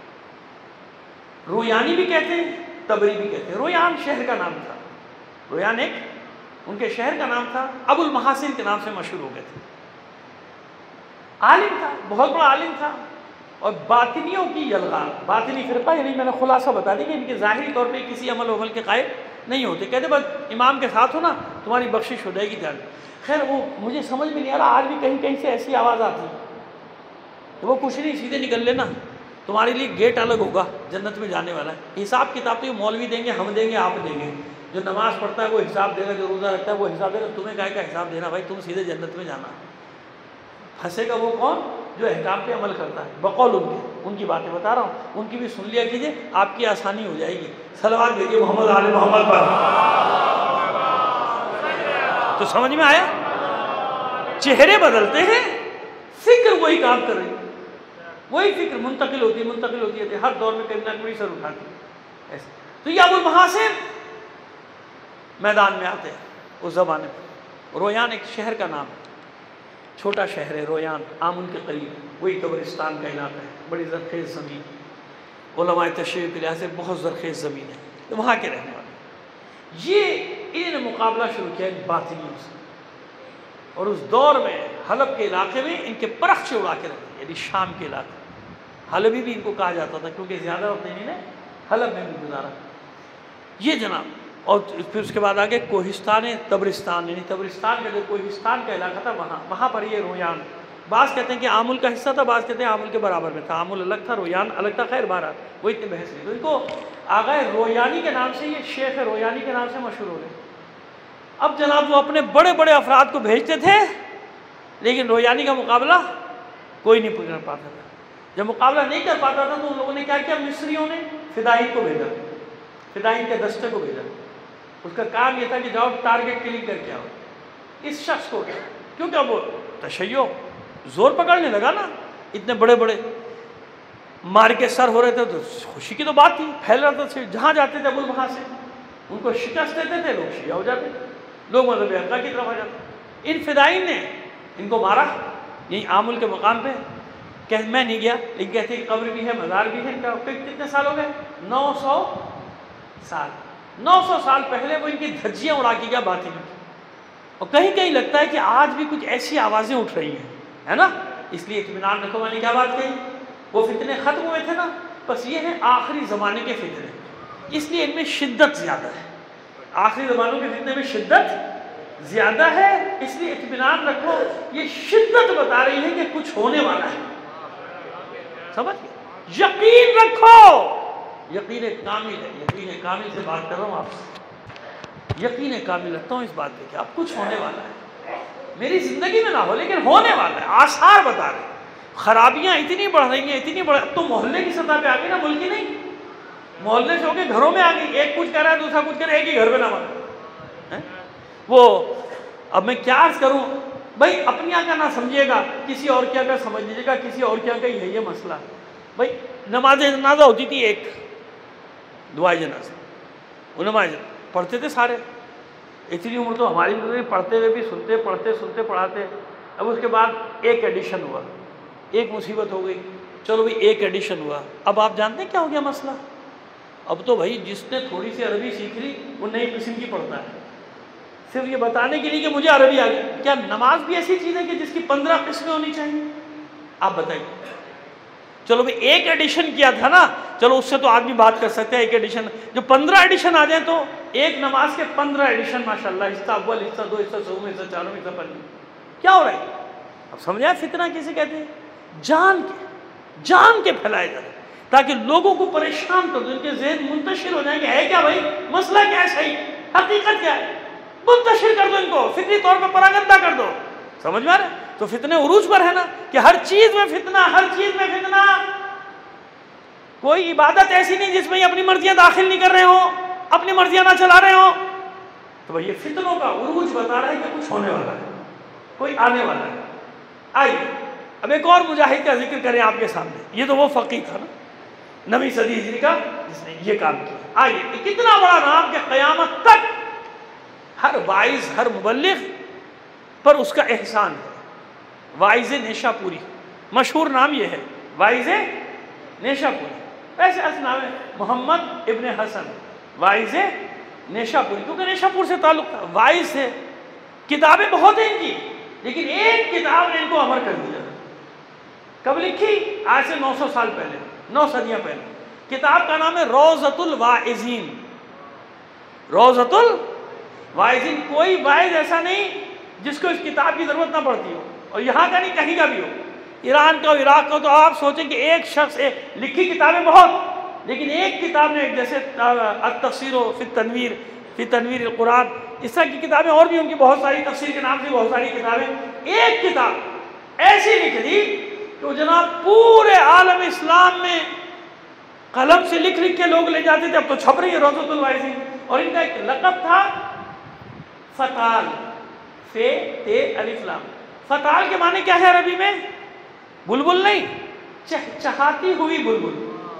رویانی بھی کہتے ہیں، تبری بھی کہتے ہیں. رویان شہر کا نام تھا، رویان ایک ان کے شہر کا نام تھا. ابو المحاسن کے نام سے مشہور ہو گئے تھے. عالم تھا، بہت بڑا عالم تھا. اور باطنیوں کی یلغار، باطنی فرقہ یعنی میں نے خلاصہ بتا دی کہ ان کے ظاہری طور پہ کسی عمل و عمل کے قائل نہیں ہوتے. کہتے بس امام کے ساتھ ہو نا تمہاری بخشش ہو جائے گی جان. خیر وہ مجھے سمجھ میں نہیں آ رہا، آج بھی کہیں کہیں سے ایسی آواز آتی ہے تو وہ کچھ نہیں، سیدھے نکل لینا، تمہارے لیے گیٹ الگ ہوگا جنت میں جانے والا ہے. حساب کتاب تو یہ مولوی دیں گے، ہم دیں گے، آپ دیں گے. جو نماز پڑھتا ہے وہ حساب دے گا، جو روزہ رکھتا ہے وہ حساب دے گا. تمہیں کہے کا حساب دینا بھائی، تم سیدھے جنت میں جانا. پھنسے گا وہ کون؟ جو احکام پہ عمل کرتا ہے. بقول ان کی باتیں بتا رہا ہوں، ان کی بھی سن لیا کیجیے، آپ کی آسانی ہو جائے گی. صلوات بھیجیے محمد علی محمد پر. تو سمجھ میں آیا؟ چہرے بدلتے ہیں، فکر وہی کام کر رہی ہے، وہی فکر منتقل ہوتی ہے ہر دور میں کہیں نہ کوئی سر اٹھاتی ہے. ایسے تو یہ ابو المحاسن میدان میں آتے ہیں اس زمانے میں. رویان ایک شہر کا نام ہے، چھوٹا شہر ہے رویان، آمن کے قریب، وہی قبرستان کا علاقہ ہے. بڑی زرخیز زمین، علماء تشریح کے لحاظ سے بہت زرخیز زمین ہے. تو وہاں کے رہنے والے یہ انہوں نے مقابلہ شروع کیا باطنیوں سے. اور اس دور میں حلب کے علاقے میں ان کے پرخچے اڑا کے رکھتے، یعنی شام کے علاقے. حلبی بھی ان کو کہا جاتا تھا کیونکہ زیادہ وقت انہوں نے حلب میں بھی گزارا. یہ جناب، اور پھر اس کے بعد آگے کوہستان تبرستان، یعنی تبرستان کا جو کوہستان کا علاقہ تھا وہاں پر یہ رویان. بعض کہتے ہیں کہ آمل کا حصہ تھا، بعض کہتے ہیں آمل کے برابر میں تھا. آمل الگ تھا، رویان الگ تھا. خیر بہرحال وہ اتنے بحث نہیں. تو ان کو آغا رویانی کے نام سے، یہ شیخ رویانی کے نام سے مشہور ہو گئے. اب جناب وہ اپنے بڑے بڑے افراد کو بھیجتے تھے، لیکن رویانی کا مقابلہ کوئی نہیں کر پاتا تھا. جب مقابلہ نہیں کر پاتا تھا تو ان لوگوں نے کیا کیا، مصریوں نے فدائین کو بھیجا، فدائین کے دستے کو بھیجا. اس کا کام یہ تھا کہ جاؤ ٹارگٹ کلنگ کر کے آؤ اس شخص کو، کیونکہ اب وہ تشیع زور پکڑنے لگا نا. اتنے بڑے بڑے مار کے سر ہو رہے تھے تو خوشی کی تو بات تھی، پھیل رہا تھا، جہاں جاتے تھے ابو وہاں سے ان کو شکست دیتے تھے، لوگ شیعہ ہو جاتے تھے، لوگ مذہب حقہ کی طرف آ جاتے۔ ان فدائین نے ان کو مارا یہیں آمل کے مقام پہ، کہ میں نہیں گیا لیکن کہتے ہیں قبر بھی ہے، مزار بھی ہے، ان کا کتنے سال ہو گئے؟ 900 سال 900 سال پہلے وہ ان کی دھجیاں اڑا کے گیا باطل کی۔ اور کہیں کہیں لگتا ہے کہ آج بھی کچھ ایسی آوازیں اٹھ رہی ہیں، ہے نا؟ اس لیے اطمینان رکھو، میں نے کیا بات کہی؟ وہ فتنے ختم ہوئے تھے نا، بس یہ ہیں آخری زمانے کے فتنے، اس لیے ان میں شدت زیادہ ہے، آخری زمانوں کے فتنے میں شدت زیادہ ہے، اس لیے اطمینان رکھو، یہ شدت بتا رہی ہے کہ کچھ ہونے والا ہے، سمجھ گئے؟ یقین رکھو، یقین کامل ہے، یقین کامل سے بات کر رہا ہوں آپ سے، یقین کامل رکھتا ہوں اس بات پہ کہ اب کچھ ہونے والا ہے، میری زندگی میں نہ ہو لیکن ہونے والا ہے، آثار بتا رہے ہیں۔ خرابیاں اتنی بڑھ رہی ہیں، اتنی بڑھ، اب تو محلے کی سطح پہ آ گئی نا، ملکی نہیں، محلے سے ہو کے گھروں میں آ گئی، ایک کچھ کر رہا ہے دوسرا کچھ کر رہا ہے، ایک ہی گھر پہ نہ مانا۔ وہ اب میں کیا عرض کروں بھائی، اپنی آنکھ نہ سمجھیے گا، کسی اور کیا کا سمجھ لیجیے گا، کسی اور کیا کا ہی ہے یہ مسئلہ۔ بھائی نماز جنازہ ہوتی تھی ایک، دعائے جنازہ، وہ نماز پڑھتے تھے سارے، اتنی عمر تو ہماری بھی پڑھتے ہوئے بھی سنتے پڑھتے سنتے پڑھاتے۔ اب اس کے بعد ایک ایڈیشن ہوا، ایک مصیبت ہو گئی، چلو بھائی ایک ایڈیشن ہوا، اب آپ جانتے ہیں کیا ہو گیا مسئلہ؟ اب تو بھائی جس نے تھوڑی سی عربی سیکھ لی وہ نئی قسم کی پڑھتا ہے، صرف یہ بتانے کے لیے کہ مجھے عربی آ گئی۔ کیا نماز بھی ایسی چیز ہے کہ جس کی 15 قسمیں ہونی چاہیے؟ آپ بتائیے۔ چلو بھائی ایک ایڈیشن کیا تھا نا، چلو اس سے تو آدمی بات کر سکتے ہیں، ایک ایڈیشن، جو 15 ایڈیشن آ جائیں تو ایک نماز کے 15 ایڈیشن، ماشاءاللہ، حصہ اول، حصہ دو، حصہ سوم، حصہ چاروں، حصہ پنجم، کیا ہو رہا ہے؟ اب سمجھا فتنہ کسے کہتے ہیں؟ جان کے پھیلائے جا رہے ہیں تاکہ لوگوں کو پریشان کر دو، ان کے ذہن منتشر ہو جائیں کہ ہے کیا بھائی، مسئلہ کیا ہے، صحیح حقیقت کیا ہے، منتشر کر دو ان کو، فکری طور پہ پراگندہ کر دو، سمجھ میں آ رہا ہے؟ تو فتنے عروج پر ہے نا کہ ہر چیز میں فتنہ، ہر چیز میں فتنہ، کوئی عبادت ایسی نہیں جس میں یہ اپنی مرضیاں داخل نہیں کر رہے ہوں، اپنی مرضیاں نہ چلا رہے ہوں۔ تو بھئی یہ فتنوں کا عروج بتا رہا ہے کہ کچھ ہونے والا ہے، کوئی آنے والا ہے۔ آئیے اب ایک اور مجاہد کا ذکر کریں آپ کے سامنے، یہ تو وہ فقیہ تھا نا 9ویں صدی ہجری کا جس نے یہ کام کیا۔ آئیے کتنا بڑا نام کہ قیامت تک ہر واعظ، ہر مبلغ پر اس کا احسان ہے، واعظ نیشہ پوری، مشہور نام یہ ہے واعظ نیشہ پوری، ویسے اصل نام ہے محمد ابن حسن، واعظ نیشہ پوری، کیونکہ نیشہ پور سے تعلق تھا، واعظ سے، کتابیں بہت ہیں ان کی لیکن ایک کتاب نے ان کو امر کر دیا۔ کب لکھی؟ آج سے 900 سال پہلے، 9 صدیاں پہلے۔ کتاب کا نام ہے روضۃ الواعظین، روضۃ الواعظین۔ کوئی واعظ ایسا نہیں جس کو اس کتاب کی ضرورت نہ پڑتی ہو، اور یہاں کا نہیں کہیں کا بھی ہو، ایران کا ہو، عراق کا ہو، تو آپ سوچیں کہ ایک شخص لکھی کتابیں بہت، لیکن ایک کتاب نے، جیسے التفسیر فی التنویر، فی تنویر القرآن، اس طرح کی کتابیں اور بھی ان کی بہت ساری، تفسیر کے نام سے بہت ساری کتابیں، ایک کتاب ایسی لکھ دی کہ جناب پورے عالم اسلام میں قلم سے لکھ لکھ کے لوگ لے جاتے تھے، اب تو چھپ رہی ہے روضۃ الواعظین۔ اور ان کا ایک لقب تھا فتال، فے تے الف لام۔ فتال کے معنی کیا ہے عربی میں؟ بلبل نہیں، چہچہاتی ہوئی بلبل۔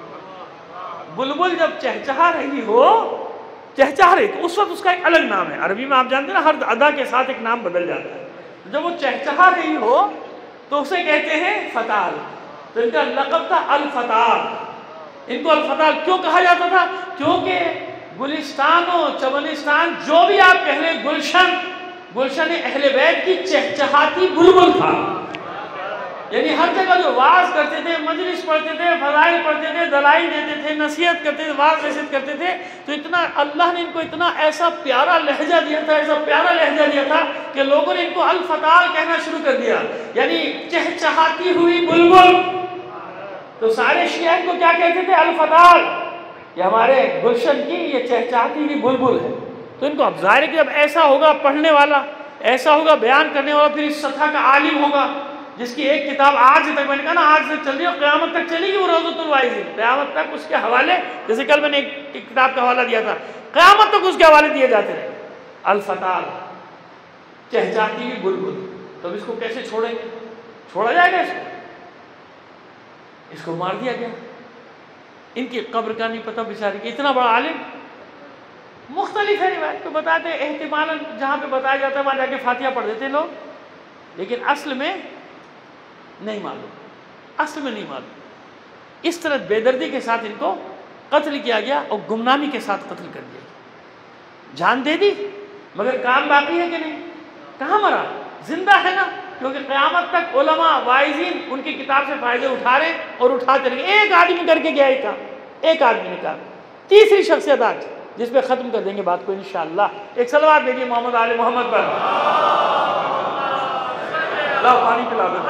بلبل جب چہچہا رہی ہو، چہچہا رہی تو اس وقت اس کا ایک الگ نام ہے عربی میں، آپ جانتے ہیں نا ہر ادا کے ساتھ ایک نام بدل جاتا ہے، جب وہ چہچہا رہی ہو تو اسے کہتے ہیں فتال۔ تو ان کا لقب تھا الفتال۔ ان کو الفتال کیوں کہا جاتا تھا؟ کیونکہ گلستان و چمنستان جو بھی آپ کہہ لیں، گلشن اہل بیت کی چہچہاتی بلبل تھا، یعنی ہر جگہ جو واعظ کرتے تھے، مجلس پڑھتے تھے، فضائل پڑھتے تھے، دلائل دیتے تھے، نصیحت کرتے تھے، واعظ نصیحت کرتے تھے، تو اتنا اللہ نے ان کو اتنا ایسا پیارا لہجہ دیا تھا، ایسا پیارا لہجہ دیا تھا کہ لوگوں نے ان کو الفتال کہنا شروع کر دیا، یعنی چہچہاتی ہوئی بلبل۔ تو سارے شیعہ ان کو کیا کہتے تھے؟ الفتال، یہ ہمارے گلشن کی یہ چہچہاتی ہوئی بلبل ہے۔ تو ان کو اب ظاہر ہے کہ اب ایسا ہوگا پڑھنے والا، ایسا ہوگا بیان کرنے والا، پھر اس سطح کا عالم ہوگا جس کی ایک کتاب آج تک، میں نے کہا نا آج سے چل رہی ہے، قیامت تک چلے گی وہ روضۃ الواعظین، قیامت تک اس کے حوالے، جیسے کل میں نے ایک کتاب کا حوالہ دیا تھا، قیامت تک اس کے حوالے دیے جاتے رہے۔ الفتال، چہچہاتی ہوئی بلبل۔ تو اب اس کو کیسے چھوڑیں گے؟ چھوڑا جائے گا اس کو مار دیا گیا۔ ان کی قبر کا نہیں پتہ بیچارے کی، اتنا بڑا عالم. مختلف ہے روایت کو بتاتے ہیں، احتمالاً جہاں پہ بتایا جاتا ہے وہاں جا کے فاتحہ پڑھ دیتے لوگ، لیکن اصل میں نہیں معلوم، اصل میں نہیں معلوم. اس طرح بے دردی کے ساتھ ان کو قتل کیا گیا اور گمنامی کے ساتھ قتل کر دیا گیا. جان دے دی مگر کام باقی ہے کہ نہیں؟ کہاں مرا؟ زندہ ہے نا، کیونکہ قیامت تک علماء واعظین ان کی کتاب سے فائدے اٹھا رہے ہیں اور اٹھاتے رہیں گے. ایک آدمی کر کے گیا ایک کام، ایک آدمی نے کہا. تیسری شخصیت آج جس پہ ختم کر دیں گے بات کو انشاءاللہ. ایک صلوات بھیجیے محمد آل محمد پر. لاؤ پانی پلا دو.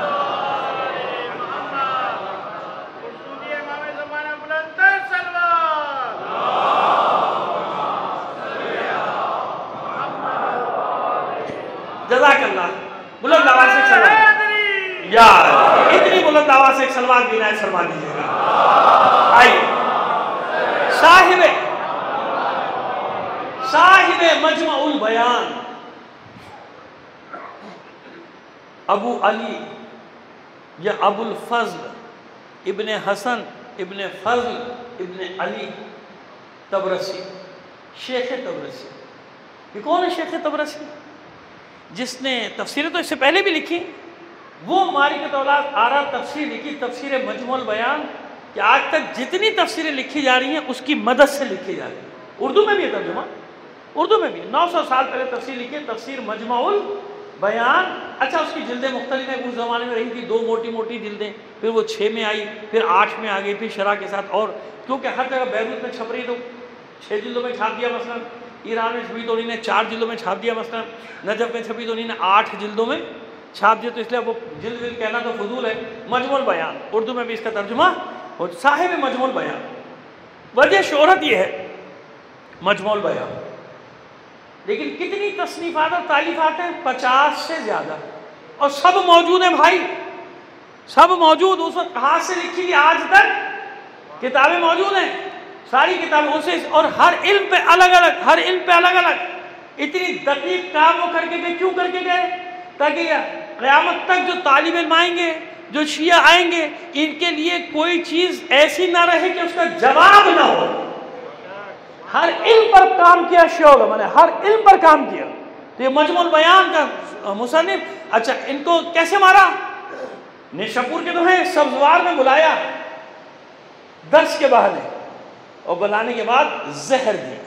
جزاک اللہ. بلند آواز سے ایک سلوات یار، اتنی بلند آواز سے ایک سلوات بھی نائب فرما دیجیے گا. آئیے صاحب مجمع البیان ابو علی یا ابو الفضل ابن حسن ابن فضل ابن علی تبرسی، شیخ تبرسی. یہ کون ہے شیخ تبرسی؟ جس نے تفسیر تو اس سے پہلے بھی لکھی، وہ مالک اولاد آرا تفسیر لکھی، تفسیر مجموع البیان، کہ آج تک جتنی تفسیریں لکھی جا رہی ہیں اس کی مدد سے لکھی جا رہی ہیں. اردو میں بھی ہے ترجمہ، اردو میں بھی 900 سال پہلے تفسیر لکھی ہے، تفسیر مجمع البیان. اچھا اس کی جلدیں مختلف ہیں، اس زمانے میں رہی تھی 2 موٹی موٹی جلدیں، پھر وہ 6 میں آئی، پھر 8 میں آ گئی، پھر شرح کے ساتھ. اور کیونکہ ہر جگہ بیروت میں چھپ رہی تو 6 جلدوں میں چھاپ دیا. مثلا ایران میں چھپی تو انہیں نے 4 جلدوں میں چھاپ دیا، مثلا نجف میں چھپی تو انہیں نے 8 جلدوں میں چھاپ دیا. تو اس لیے وہ جلد کہنا تو فضول ہے. مجموع البیان اردو میں بھی اس کا ترجمہ ہو، صاحب مجموع البیان. وجہ شہرت یہ ہے مجموع البیان، لیکن کتنی تصنیفات اور تالیفات ہیں؟ 50 سے زیادہ، اور سب موجود ہیں بھائی، سب موجود. اس وقت ہاتھ سے لکھی تھی، آج تک کتابیں موجود ہیں، ساری کتابیں اسے. اور ہر علم پہ الگ الگ، ہر علم پہ الگ الگ. اتنی دقیق کام وہ کر کے گئے. کیوں کر کے گئے؟ تاکہ قیامت تک جو طالب علم آئیں گے، جو شیعہ آئیں گے، ان کے لیے کوئی چیز ایسی نہ رہے کہ اس کا جواب نہ ہو. ہر علم پر کام کیا شیعہ علماء نے، ہر علم پر کام کیا. تو یہ مجموع البیان کا مصنف. اچھا ان کو کیسے مارا؟ نیشاپور کے تو ہیں، سبزوار میں بلایا درس کے بہانے، اور بلانے کے بعد زہر دیا.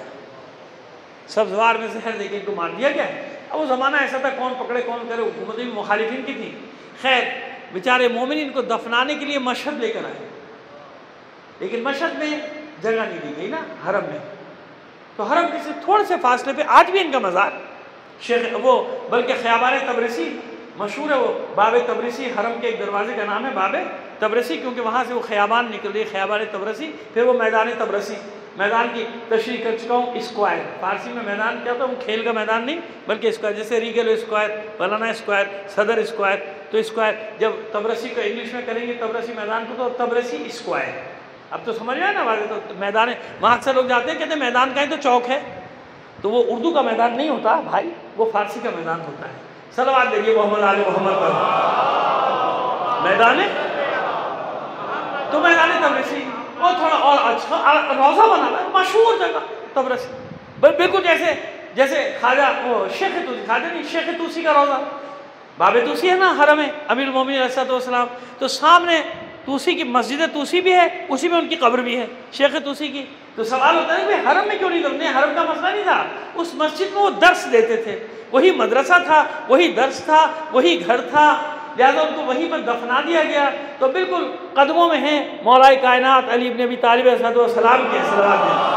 سبزوار میں زہر دے کے ان کو مار دیا گیا. اب وہ زمانہ ایسا تھا، کون پکڑے کون کرے، حکومت بھی مخالفین کی تھی. خیر بیچارے مومن ان کو دفنانے کے لیے مشہد لے کر آئے، لیکن مشہد میں جگہ نہیں دی گئی نا حرم میں. تو حرم کے سے تھوڑے سے فاصلے پہ آج بھی ان کا مزار شیخ وہ، بلکہ خیابان تبریسی مشہور ہے. وہ باب تبریسی، حرم کے ایک دروازے کا نام ہے باب تبریسی، کیونکہ وہاں سے وہ خیابان نکل رہی ہے، خیابان تبریسی. پھر وہ میدان تبریسی، میدان کی تشریح کر چکا ہوں. اسکوائر فارسی میں میدان کیا ہوتا ہے؟ وہ کھیل کا میدان نہیں بلکہ اسکوائر، جیسے Regal square, Maulana square, Saddar square. تو اسکوائر جب تبریسی کو انگلش میں کریں گے تبریسی میدان کو، تو تبریسی اسکوائر. اب تو سمجھ آئے نا واضح. تو میدان ہے، وہاں اکثر لوگ جاتے ہیں کہتے ہیں میدان کا ہے تو چوک ہے. تو وہ اردو کا میدان نہیں ہوتا بھائی، وہ فارسی کا میدان ہوتا ہے. صلوات دیجیے محمد آل محمد پر. میدان ہے تو میدان تبریسی، وہ تھوڑا اور اچھا روزہ بنا ہے، مشہور جگہ تبریسی. بالکل جیسے خواجہ وہ شیخ توسی، خواجہ نہیں، شیخ توسی کا روزہ. باب توسی ہے نا حرم ہے امیر المومنین علیہ السلام. تو سامنے توسی کی مسجد توسی بھی ہے، اسی میں ان کی قبر بھی ہے شیخ توسی کی. تو سوال ہوتا ہے کہ حرم میں کیوں نہیں کرتے؟ حرم کا مسئلہ نہیں تھا، اس مسجد میں وہ درس دیتے تھے، وہی مدرسہ تھا، وہی درس تھا، وہی گھر تھا، لہذا ان کو وہیں پر دفنا دیا گیا. تو بالکل قدموں میں ہیں مولا کائنات علی ابن ابی طالب علیہ السلام کے صلوات ہیں.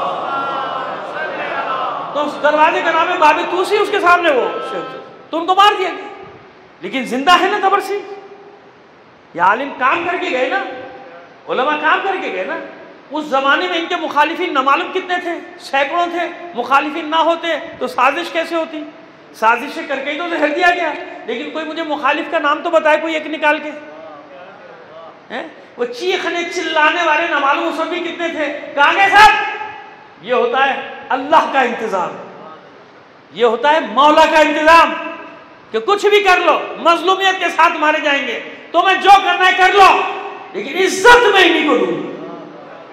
تو اس دروازے کا نام ہے باب توسی، اس کے سامنے وہ تو ان کو مار دیا گیا. لیکن زندہ ہے نا تبرسی. یہ عالم کام کر کے گئے نا، علماء کام کر کے گئے نا. اس زمانے میں ان کے مخالفین نہ معلوم کتنے تھے، سینکڑوں تھے. مخالفین نہ ہوتے تو سازش کیسے ہوتی؟ سازشیں کر کے ہی تو زہر دیا گیا. لیکن کوئی مجھے مخالف کا نام تو بتائے کوئی ایک نکال کے. وہ چیخنے چلانے والے نہ معلوم اس وقت بھی کتنے تھے. کہاں گئے صاحب؟ یہ ہوتا ہے اللہ کا انتظام، یہ ہوتا ہے مولا کا انتظام کہ کچھ بھی کر لو، مظلومیت کے ساتھ مارے جائیں گے. تمہیں جو کرنا ہے کر لو، لیکن عزت میں انہیں کو ڈھونڈو.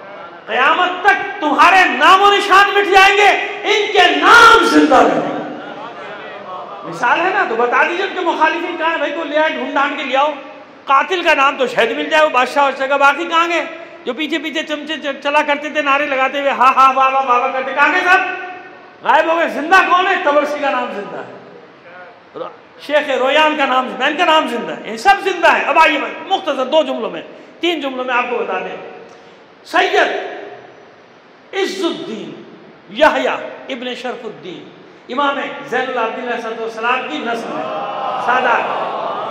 قیامت تک تمہارے نام و نشان مٹ جائیں گے، ان کے نام زندہ رہیں گے۔ مثال ہے نا، تو بتا دیجئے ان کے مخالفین کہاں ہیں؟ بھائی کو لے آئے، ڈھونڈ ڈھانڈ کے لے آؤ۔ قاتل کا نام تو شاید مل جائے، وہ بادشاہ اور جگہ، باقی کہاں گئے؟ جو پیچھے پیچھے چمچے چلا کرتے تھے نعرے لگاتے ہوئے ہاں ہاں واہ واہ واہ کرتے، کہاں گئے سب؟ غائب ہو گئے۔ زندہ کون ہے؟ طبرسی کا نام زندہ ہے، شیخ رویان کا نام زندہ ہے، ان کا نام زندہ ہے، یہ سب زندہ ہے۔ اب آئیے مختصر 2 جملوں میں 3 جملوں میں آپ کو بتا دیں، سید عز الدین یحییٰ ابن شرف الدین امام زین العابدین علیہ السلام کی نسل ہے، سادات۔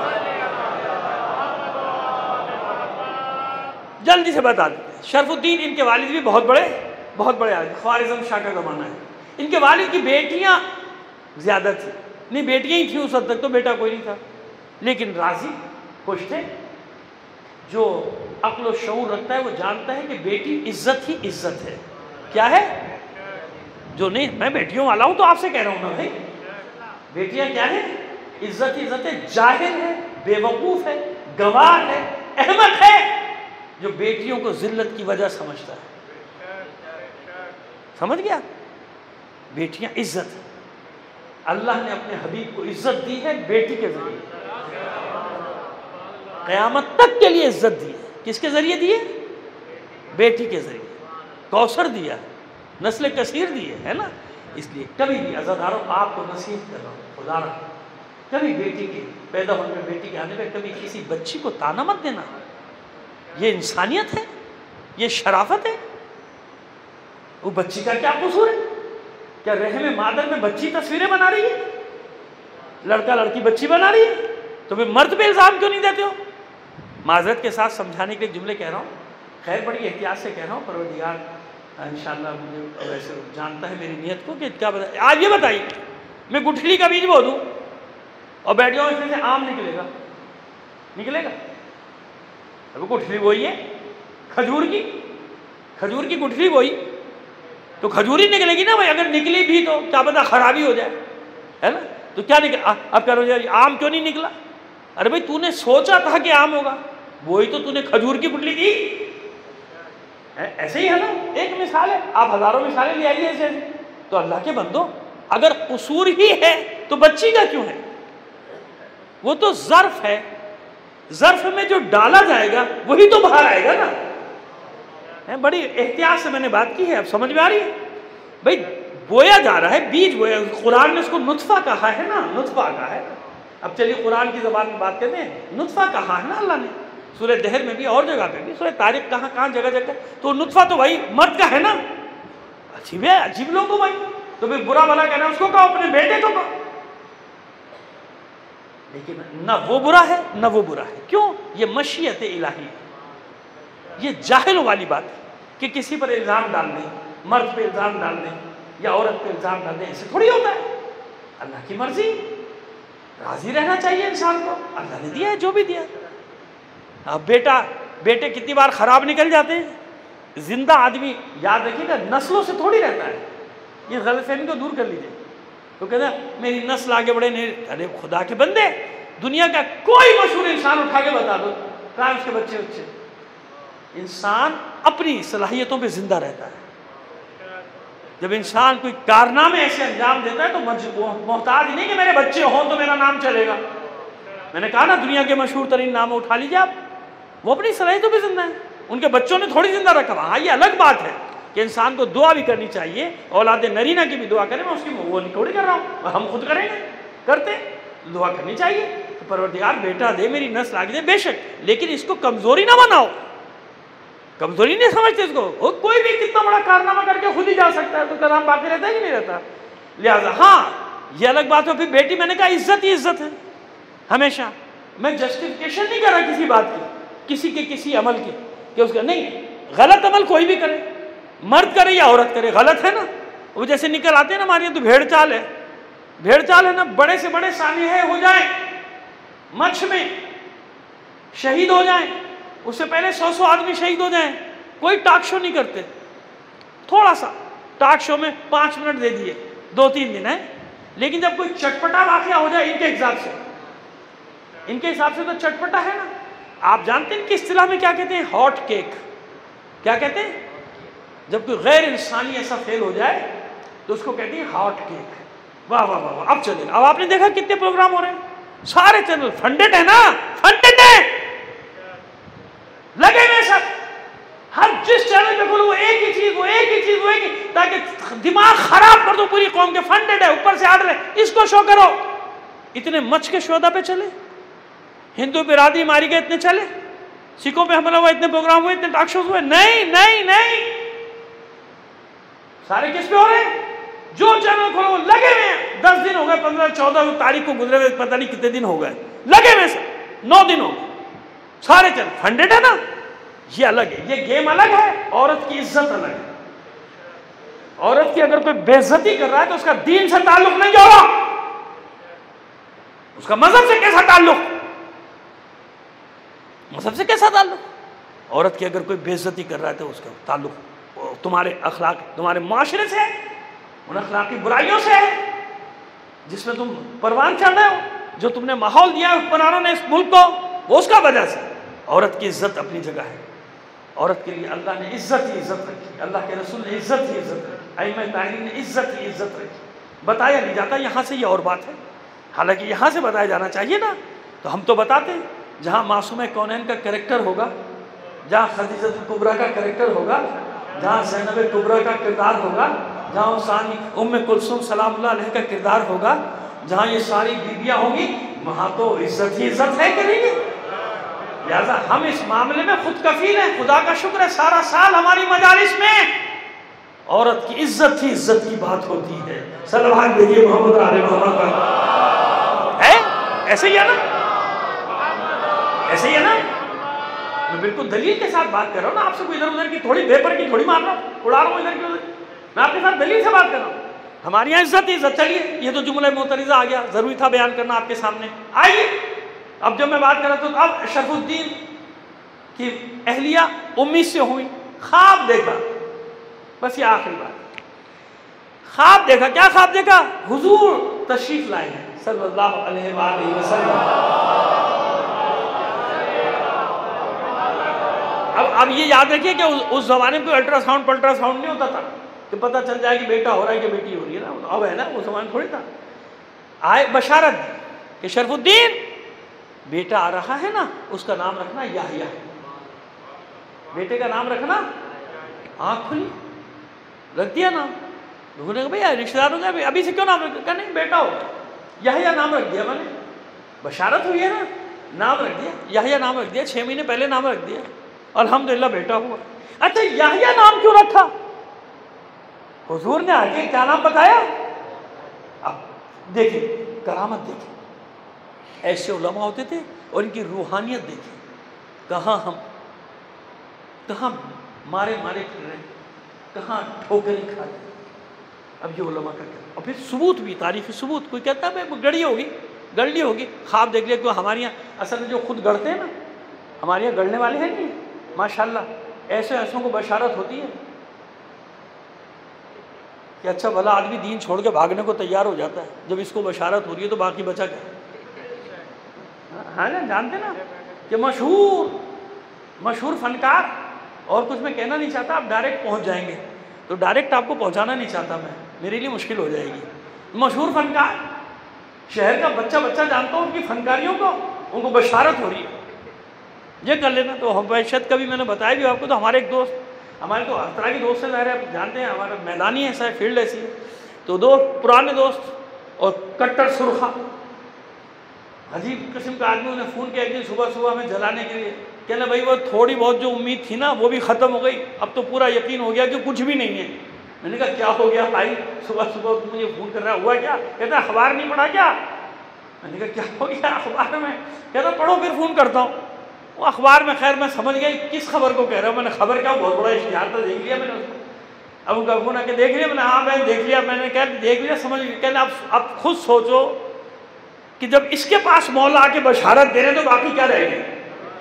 جلدی سے بتا دیتے ہیں، شرف الدین ان کے والد بھی بہت بڑے آدمی، خوارزم شاہ کا زمانہ ہے۔ ان کے والد کی بیٹیاں زیادہ تھیں، نہیں بیٹیاں ہی تھیں اس حد تک، تو بیٹا کوئی نہیں تھا، لیکن راضی خوش تھے۔ جو عقل و شعور رکھتا ہے وہ جانتا ہے کہ بیٹی عزت ہی عزت ہے۔ کیا ہے؟ جو نہیں، میں بیٹیوں والا ہوں تو آپ سے کہہ رہا ہوں نا بھائی، بیٹیاں کیا ہے؟ عزت ہی عزت ہے۔ جاہل ہے، بے وقوف ہے، گنوار ہے، احمق ہے جو بیٹیوں کو ذلت کی وجہ سمجھتا ہے۔ سمجھ گیا؟ بیٹیاں عزت ہے، اللہ نے اپنے حبیب کو عزت دی ہے بیٹی کے ذریعے، قیامت تک کے لیے عزت دی ہے۔ کس کے ذریعے دی ہے؟ بیٹی کے ذریعے۔ کوثر دیا ہے، نسل کثیر دی ہے نا۔ اس لیے کبھی بھی عزاداروں آپ کو نصیحت کر رہا ہوں، خدا رہا، کبھی بیٹی کے پیدا ہونے میں، بیٹی کے آنے میں کبھی کسی بچی کو تانا مت دینا۔ یہ انسانیت ہے، یہ شرافت ہے۔ وہ بچی کا کیا قصور ہے؟ کیا رحم مادر میں بچی تصویریں بنا رہی ہے؟ لڑکا لڑکی بچی بنا رہی ہے؟ تو پھر مرد پہ الزام کیوں نہیں دیتے ہو؟ معذرت کے ساتھ سمجھانے کے جملے کہہ رہا ہوں، خیر بڑی احتیاط سے کہہ رہا ہوں، پروردگار انشاءاللہ مجھے ویسے جانتا ہے میری نیت کو کہ کیا بتائیں۔ آج یہ بتائیے، میں گٹھلی کا بیج بو دوں اور بیٹھ جاؤں، اس میں سے آم نکلے گا؟ نکلے گا؟ اب گٹھلی بوئی ہے کھجور کی گٹھلی بوئی تو کھجور ہی نکلے گی نا بھائی۔ اگر نکلی بھی تو کیا پتہ خرابی ہو جائے، ہے نا؟ تو کیا نکلا؟ اب کہہ رہے ہو آم کیوں نہیں نکلا؟ ارے بھائی تو نے سوچا تھا کہ آم ہوگا، وہی تو نے کھجور کی گٹھلی دی۔ ایسے ہی ہے نا، ایک مثال ہے، آپ ہزاروں مثالیں لے آئیے ایسے۔ تو اللہ کے بندو، اگر قصور ہی ہے تو بچی کا کیوں ہے؟ وہ تو ظرف ہے، ظرف میں جو ڈالا جائے گا وہی تو باہر آئے گا نا۔ بڑی احتیاط سے میں نے بات کی ہے، اب سمجھ میں آ رہی ہے؟ بھائی بویا جا رہا ہے، بیج بویا، قرآن نے اس کو نطفہ کہا ہے نا، نطفہ کہا ہے۔ اب چلیے قرآن کی زبان میں بات کرتے ہیں، نطفہ کہا ہے نا اللہ نے، سورہ دہر میں بھی اور جگہ پہ بھی، سورہ طارق کہاں جگہ جگہ، تو نطفہ تو بھائی مرد کا ہے نا۔ عجیب ہے، عجیب لوگ ہو بھائی، تو پھر برا بھلا کہنا اس کو کہو، اپنے بیٹے کو کہو۔ لیکن نہ وہ برا ہے نہ وہ برا ہے، کیوں؟ یہ مشیت الہی، یہ جاہلوں والی بات ہے کہ کسی پر الزام ڈال دیں، مرد پہ الزام ڈال دیں یا عورت پہ الزام ڈال دیں، ایسے تھوڑی ہوتا ہے۔ اللہ کی مرضی، راضی رہنا چاہیے انسان کو، اللہ نے دیا ہے جو بھی دیا ہے۔ اب بیٹے کتنی بار خراب نکل جاتے ہیں۔ زندہ آدمی یاد رکھیے گا نسلوں سے تھوڑی رہتا ہے، یہ غلط فہمی کو دور کر لیجیے۔ تو کہتا ہے میری نسل آگے بڑھے نہیں، ارے خدا کے بندے، دنیا کا کوئی مشہور انسان اٹھا کے بتا دو کہاں اس کے بچے۔ انسان اپنی صلاحیتوں پہ زندہ رہتا ہے۔ جب انسان کوئی کارنامے ایسے انجام دیتا ہے تو محتاج نہیں کہ میرے بچے ہوں تو میرا نام چلے گا۔ میں نے کہا نا دنیا کے مشہور ترین نام اٹھا لیجیے آپ، وہ اپنی صلاحیتوں پہ زندہ ہیں، ان کے بچوں نے تھوڑی زندہ رکھا۔ ہاں یہ الگ بات ہے کہ انسان کو دعا بھی کرنی چاہیے، اولاد نرینہ کی بھی دعا کریں، میں اس کی وہ نہیں تھوڑی کر رہا ہوں، ہم خود کریں گے، کرتے دعا کرنی چاہیے تو پروردگار بیٹا دے، میری نسل آگے دے، بے شک، لیکن اس کو کمزوری نہ بناؤ، کمزوری نہیں سمجھتے اس کو۔ کوئی بھی کتنا بڑا کارنامہ کر کے خود ہی جا سکتا ہے تو کلام باقی رہتا ہے کہ نہیں رہتا؟ لہٰذا ہاں یہ الگ بات ہے، پھر بیٹی میں نے کہا عزت ہی عزت ہے ہمیشہ۔ میں جسٹیفیکیشن نہیں کر رہا کسی بات کی، کسی کے کسی عمل کی، کہ اس کا نہیں، غلط عمل کوئی بھی کرے، مرد کرے یا عورت کرے، غلط ہے نا۔ وہ جیسے نکل آتے ہیں نا ہمارے یہاں تو بھیڑ چال ہے، بھیڑ چال ہے نا، بڑے سے بڑے سانحے ہو جائیں مچھ میں، شہید ہو جائیں، اس سے پہلے 100 آدمی شہید ہو جائیں، کوئی ٹاک شو نہیں کرتے، تھوڑا سا ٹاک شو میں 5 منٹ دے دیے، 2-3 دن ہے، لیکن جب کوئی چٹپٹا واقعہ ہو جائے ان کے حساب سے تو چٹپٹا ہے نا۔ آپ جانتے ہیں کہ اصطلاح میں کیا کہتے ہیں؟ Hot cake. کیا کہتے ہیں؟ جب کوئی غیر انسانی ایسا فیل ہو جائے تو اس کو کہتے ہیں ہاٹ کیک. واہ واہ واہ واہ. اب چلے اب آپ نے دیکھا کتنے پروگرام ہو رہے ہیں, سارے چینل فنڈڈ ہے نا, فنڈڈ ہے, لگے ہوئے سب. ہر جس چینل پہ کھولو وہ ایک ہی چیز, وہ ایک ہی چیز, وہ ایک ہی, تاکہ دماغ خراب کر دو پوری قوم کے. فنڈڈ ہے, اوپر سے آرڈر ہے, اس کو شو کرو. اتنے مچ کے شودا پہ چلے, ہندو پہ رادی ماری گئے اتنے چلے, سکھوں پہ حملہ ہوا اتنے پروگرام ہوئے, اتنے ٹاک شوز ہوئے. نہیں نہیں نہیں, سارے کس پہ ہو رہے ہیں؟ جو چینل کھولو وہ لگے ہوئے ہیں. 10 دن ہو گئے, 15 14 تاریخ کو گزرے ہوئے, پتہ نہیں کتنے دن ہو گئے, لگے ہوئے سب. 9 دن ہو گئے, سارے چینل فنڈڈ ہے نا. یہ الگ ہے, یہ گیم الگ ہے, عورت کی عزت الگ ہے. عورت کی اگر کوئی بے عزتی کر رہا ہے تو اس کا دین سے تعلق نہیں جوڑا, اس کا مذہب سے کیسا تعلق, مذہب سے کیسا تعلق. عورت کی اگر کوئی بے عزتی کر رہا ہے تو اس کا تعلق تمہارے اخلاق, تمہارے معاشرے سے ہے, ان اخلاقی برائیوں سے ہے جس میں تم پروان چڑھ رہے ہو, جو تم نے ماحول دیا ہے حکمرانوں نے اس ملک کو, وہ اس کا وجہ سے. عورت کی عزت اپنی جگہ ہے, عورت کے لیے اللہ نے عزت ہی عزت رکھی, اللہ کے رسول نے عزت ہی عزت رکھی, ائمہ تاہرین نے عزت ہی عزت رکھی. بتایا نہیں جاتا یہاں سے, یہ اور بات ہے, حالانکہ یہاں سے بتایا جانا چاہیے نا. تو ہم تو بتاتے ہیں جہاں معصومہ کونین کا کریکٹر ہوگا, جہاں خدیجہ کبریٰ کا کریکٹر ہوگا, جہاں زینب کبریٰ کا کردار ہوگا, جہاں ثانی ام کلثوم سلام اللہ علیہ کا کردار ہوگا, جہاں یہ ساری بیویاں ہوں گی, وہاں تو عزت ہی عزت ہے کہ نہیں. لہٰذا ہم اس معاملے میں خود کفیل ہیں. خدا کا شکر ہے سارا سال ہماری مجالس میں عورت کی عزت ہی عزت کی بات ہوتی ہے. صلوات بھیجیے محمد علیہ محمد پر. ہے ایسے ہی ہے نا, ایسے ہی ہے نا. میں بالکل دلیل کے ساتھ بات کر رہا ہوں نا, آپ سے کوئی ادھر ادھر کی تھوڑی پیپر کی تھوڑی مار رہا ہوں, اڑا رہا ہوں ادھر کی ادھر. میں آپ کے ساتھ دلیل سے بات کر رہا ہوں. ہماری یہاں عزت ہی عزت. چلیے یہ تو جملہ معترضہ آ گیا, ضروری تھا بیان کرنا آپ کے سامنے. آئیے اب جب میں بات کر رہا تو اب شرف الدین کی اہلیہ امید سے ہوئی, خواب دیکھا, بس یہ آخری بات. خواب دیکھا, کیا خواب دیکھا؟ حضور تشریف لائے ہیں صلی اللہ علیہ وآلہ وسلم. اب یہ یاد رکھیے کہ اس زمانے میں کوئی الٹرا ساؤنڈ نہیں ہوتا تھا کہ پتہ چل جائے کہ بیٹا ہو رہا ہے کہ بیٹی ہو رہی ہے نا. اب ہے نا, وہ زمانے تھوڑی تھا. آئے بشارت دی کہ شرف الدین بیٹا آ رہا ہے نا, اس کا نام رکھنا یحییٰ. بیٹے کا نام رکھنا, آنکھ کھلی, رکھ دیا نام. لوگوں نے کہا بھائی رشتہ دار ہو جائے, ابھی سے کیوں نام رکھ دیا؟ نہیں بیٹا ہو, یحییٰ نام رکھ دیا میں نے. بشارت ہوئی ہے نا, نام رکھ دیا, یحییٰ نام رکھ دیا, 6 مہینے پہلے نام رکھ دیا, الحمدللہ بیٹا ہوا. اچھا یحییٰ نام کیوں رکھا؟ حضور نے آگے کیا نام بتایا؟ اب دیکھیں کرامت, دیکھیں ایسے علماء ہوتے تھے اور ان کی روحانیت دیکھیں. کہاں مارے پھر رہے, کہاں ٹھوکریں کھا رہے. اب یہ علماء کا کیا, اور پھر ثبوت بھی, تاریخی ثبوت. کوئی کہتا ہے گڑی ہوگی, گڑ لی ہوگی, خواب دیکھ لیا. کیوں ہمارے یہاں اصل میں جو خود گڑتے ہیں نا, ہمارے یہاں گڑنے والے ہیں نہیں, ماشاءاللہ ایسے ایسوں کو بشارت ہوتی ہے کہ اچھا بھلا آدمی دین چھوڑ کے بھاگنے کو تیار ہو جاتا ہے. جب اس کو بشارت ہو رہی ہے تو باقی بچا کیا. ہاں جانتے نا کہ مشہور فنکار, اور کچھ میں کہنا نہیں چاہتا, آپ ڈائریکٹ پہنچ جائیں گے تو ڈائریکٹ آپ کو پہنچانا نہیں چاہتا میں, میرے لیے مشکل ہو جائے گی. مشہور فنکار, شہر کا بچہ جانتا ہوں ان کی فنکاریوں کو, ان کو بشارت ہو رہی ہے یہ کر لینا. تو ہم شاید کبھی میں نے بتایا بھی آپ کو, تو ہمارے ایک دوست, ہمارے تو ہر طرح کے دوست ہیں, ظاہر ہے آپ جانتے ہیں ہمارا میدانی ایسا ہے, فیلڈ ایسی ہے. تو دو پرانے دوست اور کٹر سرخا عجیب قسم کا آدمی, انہیں فون کیا ایک دن صبح میں جلانے کے لیے. کہنا بھائی وہ تھوڑی بہت جو امید تھی نا وہ بھی ختم ہو گئی, اب تو پورا یقین ہو گیا کہ کچھ بھی نہیں ہے. میں نے کہا کیا ہو گیا بھائی, صبح مجھے فون کر رہا, ہوا کیا؟ کہتا ہے اخبار نہیں پڑھا کیا؟ میں نے کہا کیا ہو گیا اخبار میں؟ کہتا پڑھو پھر فون کرتا ہوں. وہ اخبار میں خیر میں سمجھ گئی کس خبر کو کہہ رہا ہوں. میں نے خبر کیا, بہت بڑا اشتہار تھا, دیکھ لیا میں نے اس کو. اب ان کا فون آ کے دیکھ لیا, میں نے ہاں میں دیکھ لیا. میں نے کہا دیکھ لیا, سمجھ لیا. کہنا اب خود سوچو کہ جب اس کے پاس مولا آ کے بشارت دے رہے تو باقی کیا رہے گی.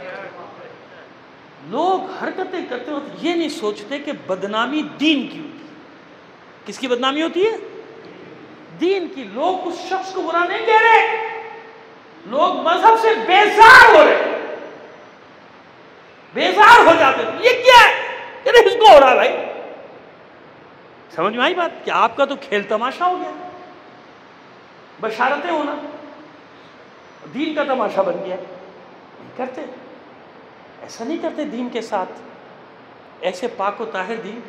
لوگ حرکتیں کرتے وقت یہ نہیں سوچتے کہ بدنامی دین کی ہوتی ہے. کس کی بدنامی ہوتی ہے؟ دین کی. لوگ اس شخص کو برا نہیں کہہ رہے, لوگ مذہب سے بیزار ہو رہے, بیزار ہو جاتے. یہ کیا ہے کہ اس کو ہو رہا ہے بھائی, سمجھ میں آئی بات کہ آپ کا تو کھیل تماشا ہو گیا، بشارتیں ہونا دین کا تماشا بن گیا. نہیں کرتے، ایسا نہیں کرتے دین کے ساتھ. ایسے پاک و طاہر دین،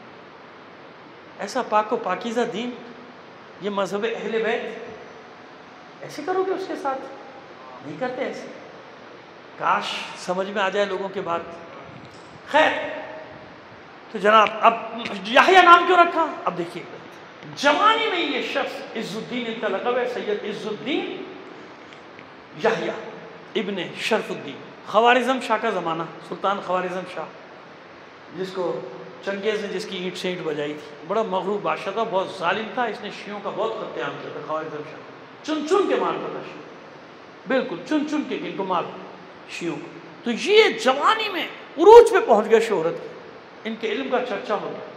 ایسا پاک و پاکیزہ دین، یہ مذہب اہل بیت، ایسے کرو گے اس کے ساتھ؟ نہیں کرتے ایسے. کاش سمجھ میں آ جائے لوگوں کے بات. خیر تو جناب اب یحییٰ نام کیوں رکھا؟ اب دیکھیے جوانی میں یہ شخص عز الدین ان کا لقب ہے، سید عز الدین یحییٰ ابن شرف الدین. خوارزم شاہ کا زمانہ، سلطان خوارزم شاہ جس کو چنگیز نے جس کی اینٹ سے اینٹ بجائی تھی، بڑا مغرور بادشاہ تھا، بہت ظالم تھا. اس نے شیعوں کا بہت قتل عام کیا تھا. خوارزم شاہ چن چن کے مارتا تھا شیعوں، بالکل چن چن کے ان کو مار شیعوں کو. تو یہ جوانی میں عروج پہ پہنچ گئے شہرت کے، ان کے علم کا چرچا ہو گیا،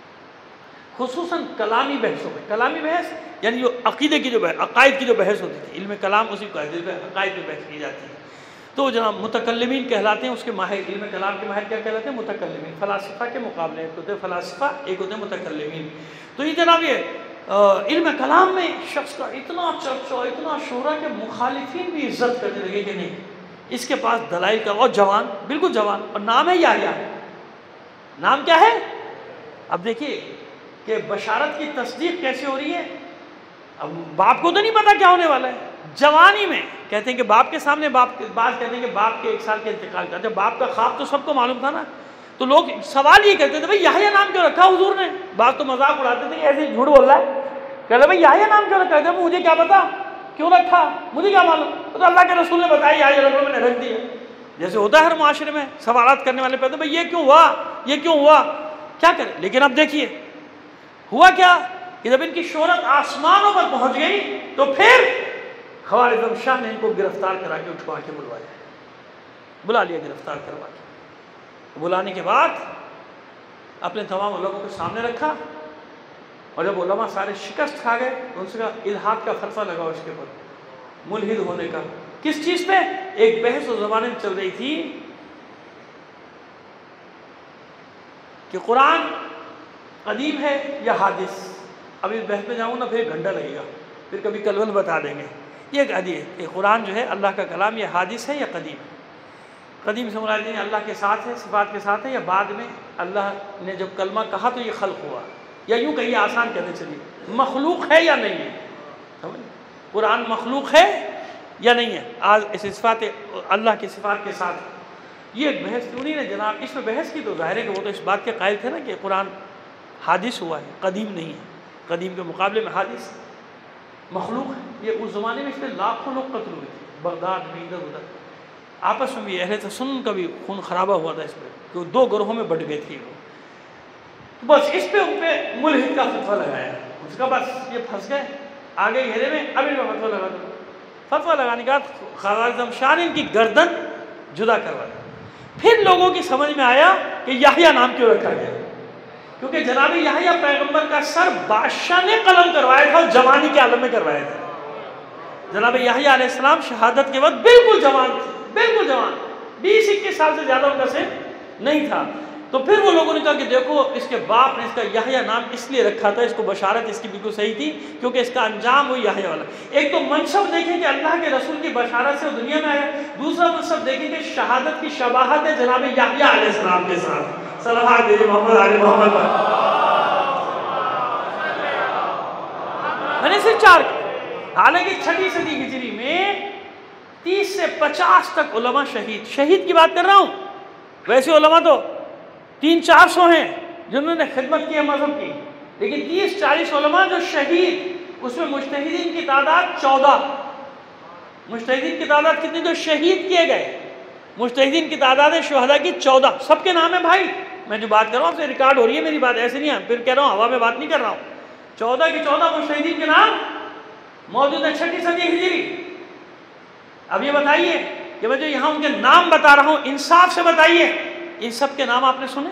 خصوصاً کلامی بحثوں میں. کلامی بحث یعنی جو عقیدے کی جو بحث، عقائد کی جو بحث ہوتی تھی، علم کلام اسی کو کہتے ہیں، عقائد پہ بحث کی جاتی ہے. تو جناب متکلمین کہلاتے ہیں اس کے ماہر، علم کلام کے ماہر کیا کہلاتے ہیں؟ متکلمین. فلاسفہ کے مقابلے ایک ہوتے ہیں فلاسفہ، ایک ہوتے ہیں متکلمین. تو یہ جناب یہ علم کلام میں شخص کا اتنا چرچا، اتنا شہرہ کہ مخالفین بھی عزت کرنے لگے کہ نہیں اس کے پاس دلائل کا. اور جوان، بالکل جوان، اور نام ہے یحییٰ. نام کیا ہے؟ اب دیکھیے کہ بشارت کی تصدیق کیسے ہو رہی ہے. اب باپ کو تو نہیں پتا کیا ہونے والا ہے. جوانی میں کہتے ہیں کہ باپ کے سامنے، بعض کہتے ہیں کہ باپ کے 1 سال کے انتقال کا. جب باپ کا خواب تو سب کو معلوم تھا نا، تو لوگ سوال یہ کرتے تھے بھائی یحییٰ نام کیوں رکھا حضور نے؟ بعض تو مذاق اڑاتے تھے کہ ایسے جھوٹ بول رہا ہے، کہتے بھائی یحییٰ نام کیوں رکھا ہے؟ مجھے کیا پتا کیوں رکھا، مجھے کیا معلوم، تو اللہ کے رسول نے بتایا یحییٰ رکھو، میں نے رکھ دیا. جیسے ہوتا ہے ہر معاشرے میں سوالات کرنے والے پیدا بھائی یہ کیوں ہوا، یہ کیوں ہوا، کیا کرے. لیکن اب دیکھیے ہوا کیا کہ جب ان کی شہرت آسمانوں پر پہنچ گئی تو پھر خوارزم شاہ نے ان کو گرفتار کرا کے اٹھوا کے بلوایا، بلا لیا گرفتار کروا کے. بلانے کے بعد اپنے تمام علماء کو سامنے رکھا، اور جب علماء سارے شکست کھا گئے تو ان سے کہا الحاد کا فتویٰ لگاؤ اس کے اوپر، ملحد ہونے کا. کس چیز پہ؟ ایک بحث اس زمانے میں چل رہی تھی کہ قرآن قدیم ہے یا حادث. اب اس بحث میں جاؤں نا پھر 1 گھنٹہ لگے گا، پھر کبھی کل بتا دیں گے. یہ کہہ دیے کہ قرآن جو ہے اللہ کا کلام یہ حادث ہے یا قدیم ہے. قدیم سے مراد اللہ کے ساتھ ہے، صفات کے ساتھ ہے، یا بعد میں اللہ نے جب کلمہ کہا تو یہ خلق ہوا، یا یوں کہیے آسان کہتے چلیے مخلوق ہے یا نہیں ہے. سمجھ قرآن مخلوق ہے یا نہیں ہے، آج اس صفات اللہ کی صفات کے ساتھ. یہ ایک بحث انہی نے جناب اس میں بحث کی. تو ظاہر ہے کہ وہ تو اس بات کے قائل تھے نا کہ قرآن حادث ہوا ہے، قدیم نہیں ہے. قدیم کے مقابلے میں حادث مخلوق ہے. یہ اس زمانے میں اس میں لاکھوں لوگ قتل ہوئے تھے، بغداد میں ادھر ادھر. آپس میں بھی اہل تسنن کا بھی خون خرابہ ہوا تھا اس پہ، کہ 2 گروہوں میں بٹ گئے تھے وہ. بس اس پہ ان پہ ملحد کا فتویٰ لگایا. اس کا بس یہ پھنس گئے آگے گھیرے میں. اب ان کا فتویٰ لگا دو. فتویٰ لگانے کے بعد خوارزم شاہ نے ان کی گردن جدا کروا دی. پھر لوگوں کی سمجھ میں آیا کہ یحییٰ نام کیوں رکھا گیا، کیونکہ جناب یحییٰ پیغمبر کا سر بادشاہ نے قلم کروایا تھا اور جوانی کے عالم میں کروایا تھا. جناب یحییٰ علیہ السلام شہادت کے وقت بالکل جوان تھے، بالکل جوان، 20-21 سال سے زیادہ ان کا سن نہیں تھا. تو پھر وہ لوگوں نے کہا کہ دیکھو اس کے باپ نے اس کا یحییٰ نام اس لیے رکھا تھا، اس کو بشارت اس کی بالکل صحیح تھی کیونکہ اس کا انجام وہ یحییٰ والا. ایک تو منصب دیکھیں کہ اللہ کے رسول کی بشارت سے وہ دنیا میں آیا، دوسرا منصب دیکھیں کہ شہادت کی شباہت ہے جناب یحییٰ علیہ السلام کے ساتھ. صلوات علی محمد علی محمد. میں نے صرف 4 حالانکہ 6ویں صدی ہجری میں 30 سے 50 تک علماء شہید کی بات کر رہا ہوں. ویسے علماء تو 300-400 ہیں جنہوں نے خدمت کی ہے مذہب کی، لیکن 30-40 علماء جو شہید، اس میں مجتہدین کی تعداد 14. مجتہدین کی تعداد کتنی؟ جو شہید کیے گئے مجتہدین کی تعداد ہے شہداء کی 14. سب کے نام ہے بھائی، میں جو بات کر رہا ہوں آپ سے ریکارڈ ہو رہی ہے میری بات، ایسے نہیں ہے پھر کہہ رہا ہوں ہوا میں بات نہیں کر رہا ہوں. 14 کی 14 مجتہدین کے نام موجود ہے 6ویں صدی ہجری. اب یہ بتائیے کہ میں جو یہاں ان کے نام بتا رہا ہوں انصاف سے بتائیے ان سب کے نام آپ نے سنے؟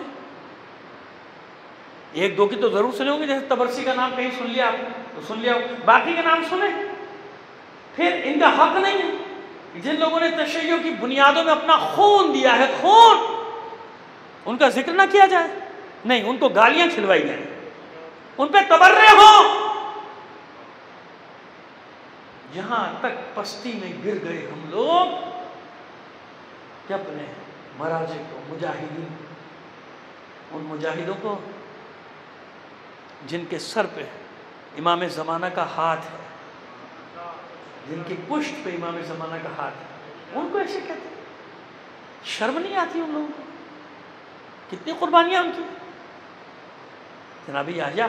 1-2 کی تو ضرور سنے ہوں گے، جیسے تبرسی کا نام کہیں سن لیا آپ تو سن لیا، باقی کے نام سنے؟ پھر ان کا حق نہیں ہے جن لوگوں نے تشیع کی بنیادوں میں اپنا خون دیا ہے، خون، ان کا ذکر نہ کیا جائے؟ نہیں، ان کو گالیاں کھلوائی گئیں. ان پہ تبرے ہوں. یہاں تک پستی میں گر گئے ہم لوگ کہ اپنے مراجع کو، مجاہدین، ان مجاہدوں کو جن کے سر پہ امام زمانہ کا ہاتھ ہے، جن کی پشت پہ امام زمانہ کا ہاتھ ہے، ان کو ایسے کہتے ہیں. شرم نہیں آتی ان لوگوں کو؟ کتنی قربانیاں ان کی. جناب یحییٰ،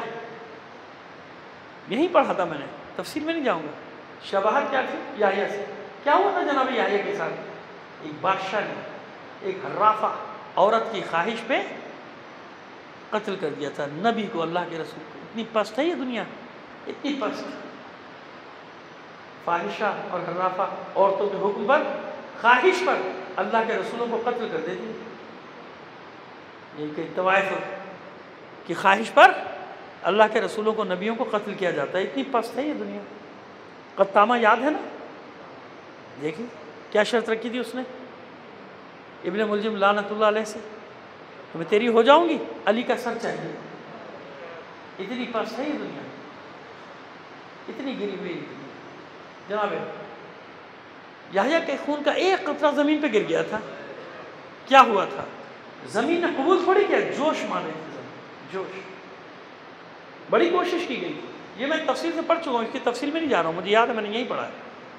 یہیں پڑھا تھا میں نے، تفصیل میں نہیں جاؤں گا. شباہت کیا تھی یحییٰ سے؟ کیا ہوا تھا جناب یحییٰ کے ساتھ؟ ایک بادشاہ نے ایک حرافہ عورت کی خواہش پہ قتل کر دیا تھا نبی کو، اللہ کے رسول کو. اتنی پست ہے یہ دنیا، اتنی پست. فاحشہ اور حرافہ عورتوں کے حکم پر، خواہش پر اللہ کے رسولوں کو قتل کر دیتی. یہ کہ طوائف کی خواہش پر اللہ کے رسولوں کو، نبیوں کو قتل کیا جاتا ہے. اتنی پست ہے یہ دنیا. قطامہ یاد ہے نا؟ دیکھیں کیا شرط رکھی تھی اس نے ابن ملجم لعنت اللہ علیہ سے، تو میں تیری ہو جاؤں گی، علی کا سر چاہیے. اتنی پست ہے یہ دنیا، اتنی گری ہوئی. جناب یحییٰ کے خون کا ایک قطرہ زمین پہ گر گیا تھا. کیا ہوا تھا؟ زمین نے قبول تھوڑی کیا، جوش مارے تھے زمین، جوش. بڑی کوشش کی گئی. یہ میں تفصیل سے پڑھ چکا ہوں، اس کی تفصیل میں نہیں جا رہا ہوں، مجھے یاد ہے میں نے یہیں پڑھا ہے.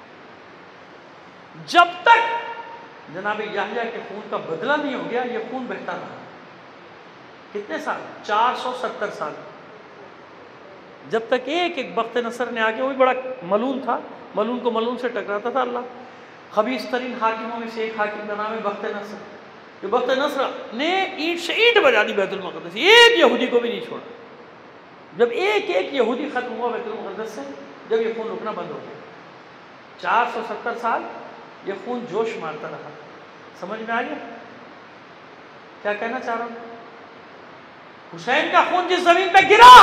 جب تک جناب یحییٰ کے خون کا بدلہ نہیں ہو گیا، یہ خون بہتا رہا. کتنے سال؟ 470 سال. جب تک ایک ایک بخت نصر نے آگے، وہی بڑا ملون تھا، ملون کو ملون سے ٹکراتا تھا اللہ. خبیث ترین حاکموں میں سے ایک حاکم کا نام ہے بخت نصر. جو بخت نصر نے اینٹ سے اینٹ بجا دی بیت المقدس، ایک یہودی کو بھی نہیں چھوڑا. جب ایک ایک یہودی ختم ہوا بیت المقدس سے، جب یہ خون رکنا بند ہو گیا. 470 سال یہ خون جوش مارتا رہا. سمجھ میں آ گیا کیا کہنا چاہ رہا ہوں؟ حسین کا خون جس زمین پہ گرا،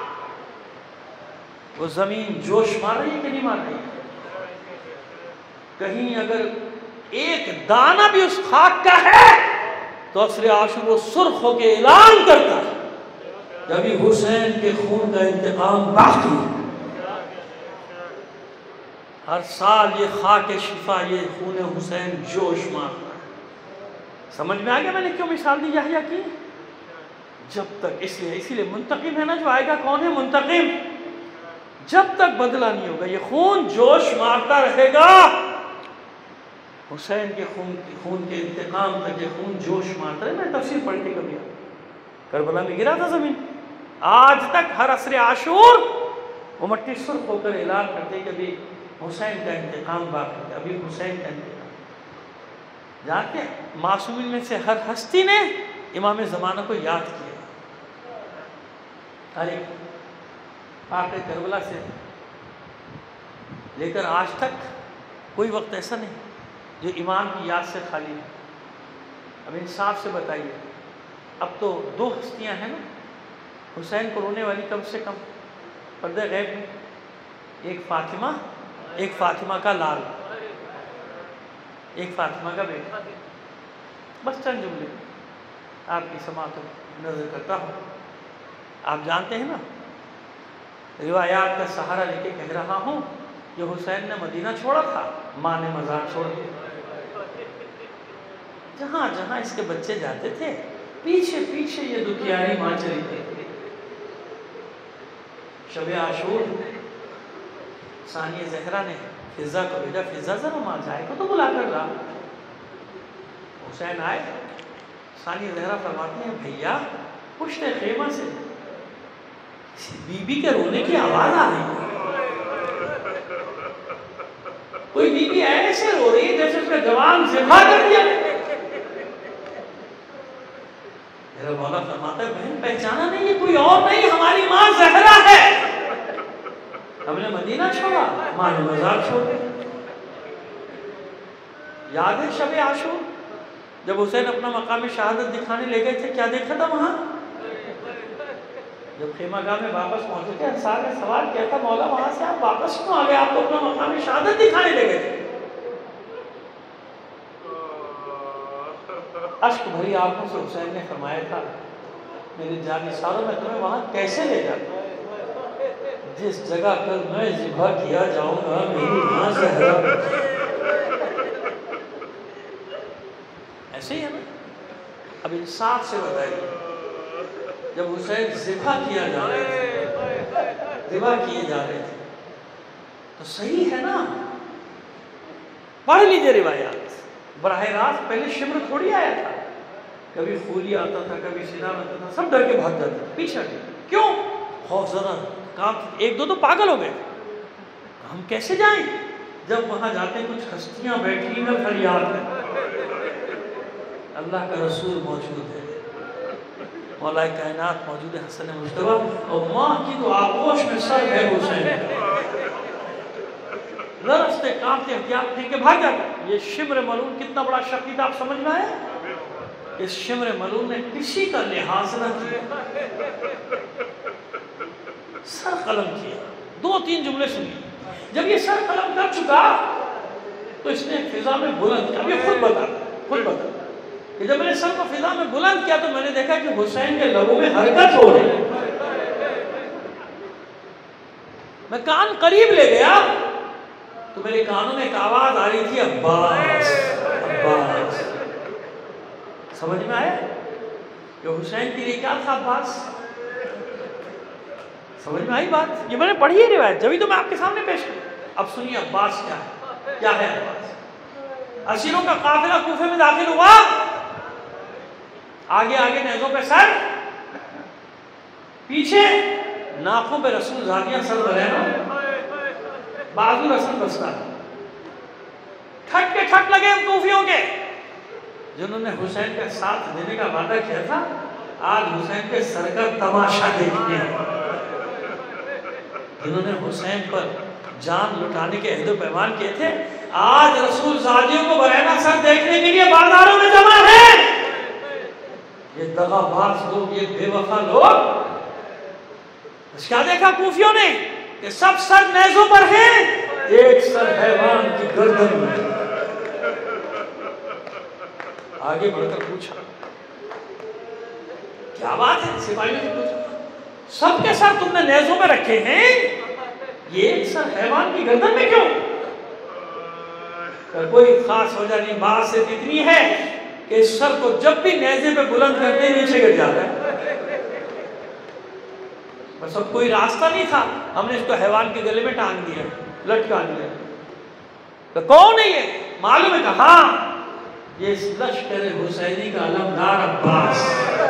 وہ زمین جوش مار رہی ہے کہ نہیں مار رہی ہے؟ کہیں اگر ایک دانہ بھی اس خاک کا ہے تو عصر عاشور وہ سرخ ہو کے اعلان کرتا ہے کہ ابھی حسین کے خون کا انتقام باقی ہے. ہر سال یہ خاک شفا، یہ خون حسین جوش مارتا ہے. سمجھ میں آ گیا میں نے کیوں مثال دی یحییٰ کی؟ جب تک، اسی لیے منتقم ہے نا جو آئے گا، کون ہے منتقم؟ جب تک بدلہ نہیں ہوگا یہ خون جوش مارتا رہے گا. حسین کے خون کے انتقام تک یہ خون جوش مارتا رہے. میں تفسیر پڑھی تھی کبھی، کربلا میں گرا تھا زمین. آج تک ہر عصر عاشور وہ مٹی سرخ ہو کر اعلان کرتے کہ ابھی حسین کا انتقام باقی ہے، ابھی حسین کا انتقام. جانتے ہیں معصومین میں سے ہر ہستی نے امام زمانہ کو یاد کیا. ہر ایک آخر کربلا سے لے کر آج تک کوئی وقت ایسا نہیں جو امام کی یاد سے خالی ہے. اب انصاف سے بتائیے، اب تو 2 ہستیاں ہیں نا حسین کو رونے والی کم سے کم پردہ غیب میں، ایک فاطمہ کا لال، ایک فاطمہ کا بیٹا. بس چند جملے آپ کی سماعت نظر کرتا ہوں. آپ جانتے ہیں نا، روایات کا سہارا لے کے کہہ رہا ہوں، جو حسین نے مدینہ چھوڑا تھا، ماں نے مزار چھوڑ دیا. جہاں جہاں اس کے بچے جاتے تھے، پیچھے پیچھے یہ دکھیاری ماں چلی گئی. شب عاشور ثانیہ زہرا نے فضا کو بھیجا، فضا ذرا ماں جائے کو تو بلا کر لا. حسین آئے، ثانیہ زہرا فرماتی ہیں بھیا پشت خیمہ سے بی بی کے رونے کی آواز آ رہی ہے. کوئی بی بی ایسے رو رہی ہے جیسے اس کا جوان ذبح کر دیا. میرا مولا فرماتا ہے بہن پہچانا نہیں، یہ کوئی اور نہیں، ہماری ماں زہرا ہے. ہم نے مدینہ چھوڑا، ماں نے مزار چھوڑ دیا. یاد ہے شب عاشور جب حسین اپنا مقام شہادت دکھانے لے گئے تھے، کیا دیکھا تھا وہاں؟ جب خیمہ گاہ میں واپس پہنچے تھے، انصار نے سوال کیا تھا مولا وہاں سے آپ واپس کیوں آ گئے؟ آپ کو اپنا مقام شہادت دکھانے لے گئے تھے. اشک بھری آنکھوں سے حسین نے فرمایا تھا میرے جانثاروں میں تمہیں وہاں کیسے لے جاتا؟ جس جگہ کل میں ذبح کیا جاؤں گا میری ماں زہرا ایسے ہی ہے نا. اب انصاف سے بتائیے جب حسین ذبح کیا جا رہے تھے ذبح کیے جا رہے تھے تو صحیح ہے نا. پڑھ لیجیے روایات براہ راست. پہلے شمر تھوڑی آیا تھا, کبھی خولی آتا تھا کبھی سینہ آتا تھا, سب ڈر کے بھاگ جاتے تھے پیچھے. کیوں؟ خوف زدہ کام. ایک دو تو پاگل ہو گئے ہم کیسے جائیں. جب وہاں جاتے کچھ ہستیاں بیٹھی میں فریاد ہے, اللہ کا رسول موجود ہے, مولا کائنات موجود ہے حسن مجتبیٰ, اور ماں کی تو آغوش میں سر ہے حسین کا. لرزتے کانپتے احتیاط پھینک کے بھاگ جاتے. یہ شمر ملعون کتنا بڑا شخص تھا آپ سمجھ میں آئے. اس شمر ملعون نے کسی کا لحاظ نہ کیا, سر قلم کیا. 2-3 جملے سنیے. جب یہ سر قلم کر چکا تو اس نے فضا میں بلند کیا. اب یہ خود بتا کہ جب میں نے سر کو فضا میں بلند کیا تو میں نے دیکھا کہ حسین کے لبوں میں حرکت ہو رہی. میں کان قریب لے گیا تو میرے کانوں میں ایک آواز آ رہی تھی, عباس عباس. سمجھ میں آیا کہ حسین کے لیے کیا تھا عباس. سمجھ میں آئی بات. یہ میں نے پڑھی ہے روایت, جبھی تو میں آپ کے سامنے پیش کروں. اب سنیے عباس کیا ہے. کیا ہے عباس؟ اسیروں کا قافلہ کوفے میں داخل ہوا, آگے آگے نیزوں پہ سر, پیچھے ناکوں پہ رسول زادیاں سر بلینا, بازو رسول بستا. ٹھٹ کے ٹھٹ لگے ان کوفیوں کے جنہوں نے حسین کا ساتھ دینے کا وعدہ کیا تھا. آج حسین کے سر کا تماشا دیکھنے ہیں. جنہوں نے حسین پر جان لٹانے کے عہد و پیمان کیے تھے, آج رسول زادیوں کو بلینا سر دیکھنے کے لیے بازاروں میں جمع ہیں. یہ دغا باز لوگ, یہ بے وفا لوگ. کیا دیکھا کوفیوں نے کہ سب سر نیزوں پر ہیں, ایک سر حیوان کی گردن میں. آگے بڑھ کر پوچھا کیا بات ہے. سپاہیوں سے پوچھا سب کے سر تم نے نیزوں میں رکھے ہیں, یہ ایک سر حیوان کی گردن میں کیوں؟ کوئی خاص وجہ نہیں. بات صرف اتنی ہے کہ اس سر کو جب بھی نیزے پہ بلند کرتے نیچے گر جاتا ہے. بس اب کوئی راستہ نہیں تھا, ہم نے اس کو حیوان کے گلے میں ٹانگ دیا, لٹکان دیا. تو کون ہے یہ؟ معلوم ہے کہ ہاں یہ اس لشکر حسینی کا علمدار عباس,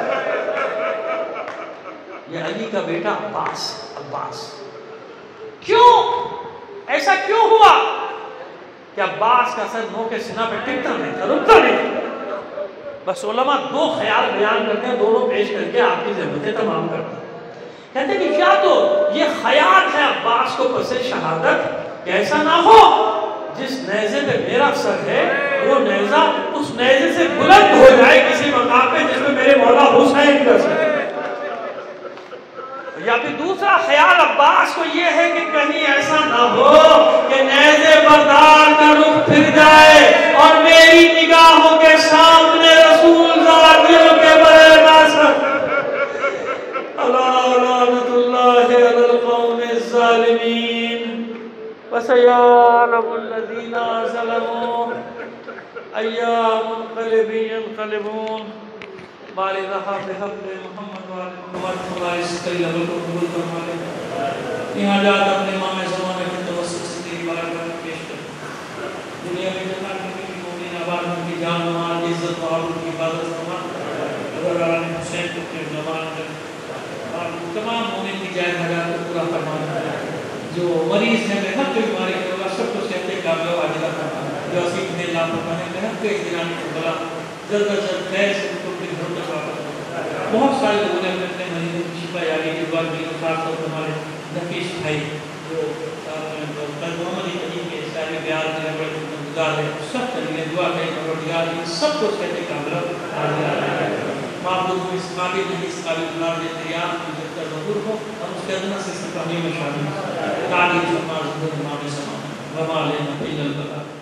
یہ علی کا بیٹا عباس. عباس کیوں ایسا کیوں ہوا کہ عباس کا سر نو کے سینہ پہ ٹکتا نہیں تھا, رکتا نہیں تھا. بس علماء 2 خیال بیان کرتے ہیں, دونوں پیش کر کے آپ کی ضرورتیں تمام کرتے ہیں. کہتے ہیں کہ کیا تو یہ خیال ہے عباس کو پس شہادت کہ ایسا نہ ہو جس نیزے پہ میرا سر ہے وہ نیزہ اس نیزے سے بلند ہو جائے کسی مقام پہ جس میں میرے مولا حسین کا سر. یا پھر دوسرا خیال عباس کو یہ ہے کہ کہیں ایسا نہ ہو کہ نیزے بردار کا رخ پھر جائے اور میری نگاہوں کے سامنے رسول زادیوں کے بڑے ناصر. اللہ لعنت اللہ علی القوم الظالمین وسيعلم الذين ظلموا أي منقلب ينقلبون. بارك بحق محمد وعلى الله استقيل بالقبول فرمائے. یہاں جا کر اپنے امام زمانے کے توسط سے تیری بارگاہ میں پیش کر. دنیا میں جہاں کی مومن آباد کی جان مال عزت و آبرو کی حفاظت فرما. اگر عالم حسین کو اپنے زبان میں اور تمام مومن کی جائز حاجات کو پورا فرما. جو مریض ہیں ہر کوئی بیماری کے اللہ سب کو صحت کاملہ عاجلہ فرما. جو اصیب نے لاپرواہی میں ہر کوئی اطمینان کو بلا جلد از جلد خیر سے ان کو اپنے گھروں تک واپس کرنا. بہت سارے لوگوں نے اپنے مریضوں کی شفا یابی کی دعا کی. خاص طور پر ہمارے نفیس بھائی جو محمد علی کے اسلامی بیان میں بڑے گزار ہیں, سب کے لیے دعا کریں پروردگار ان سب کو صحت کاملہ عاجلہ. معبود کو اس قابل نہیں اس قابل قرار دے تیار جب تک ظہور ہو اور اس کے اندر سے استقامی میں شامل تعلیم فرما زندہ امام زمان وما علینا الا البلاغ.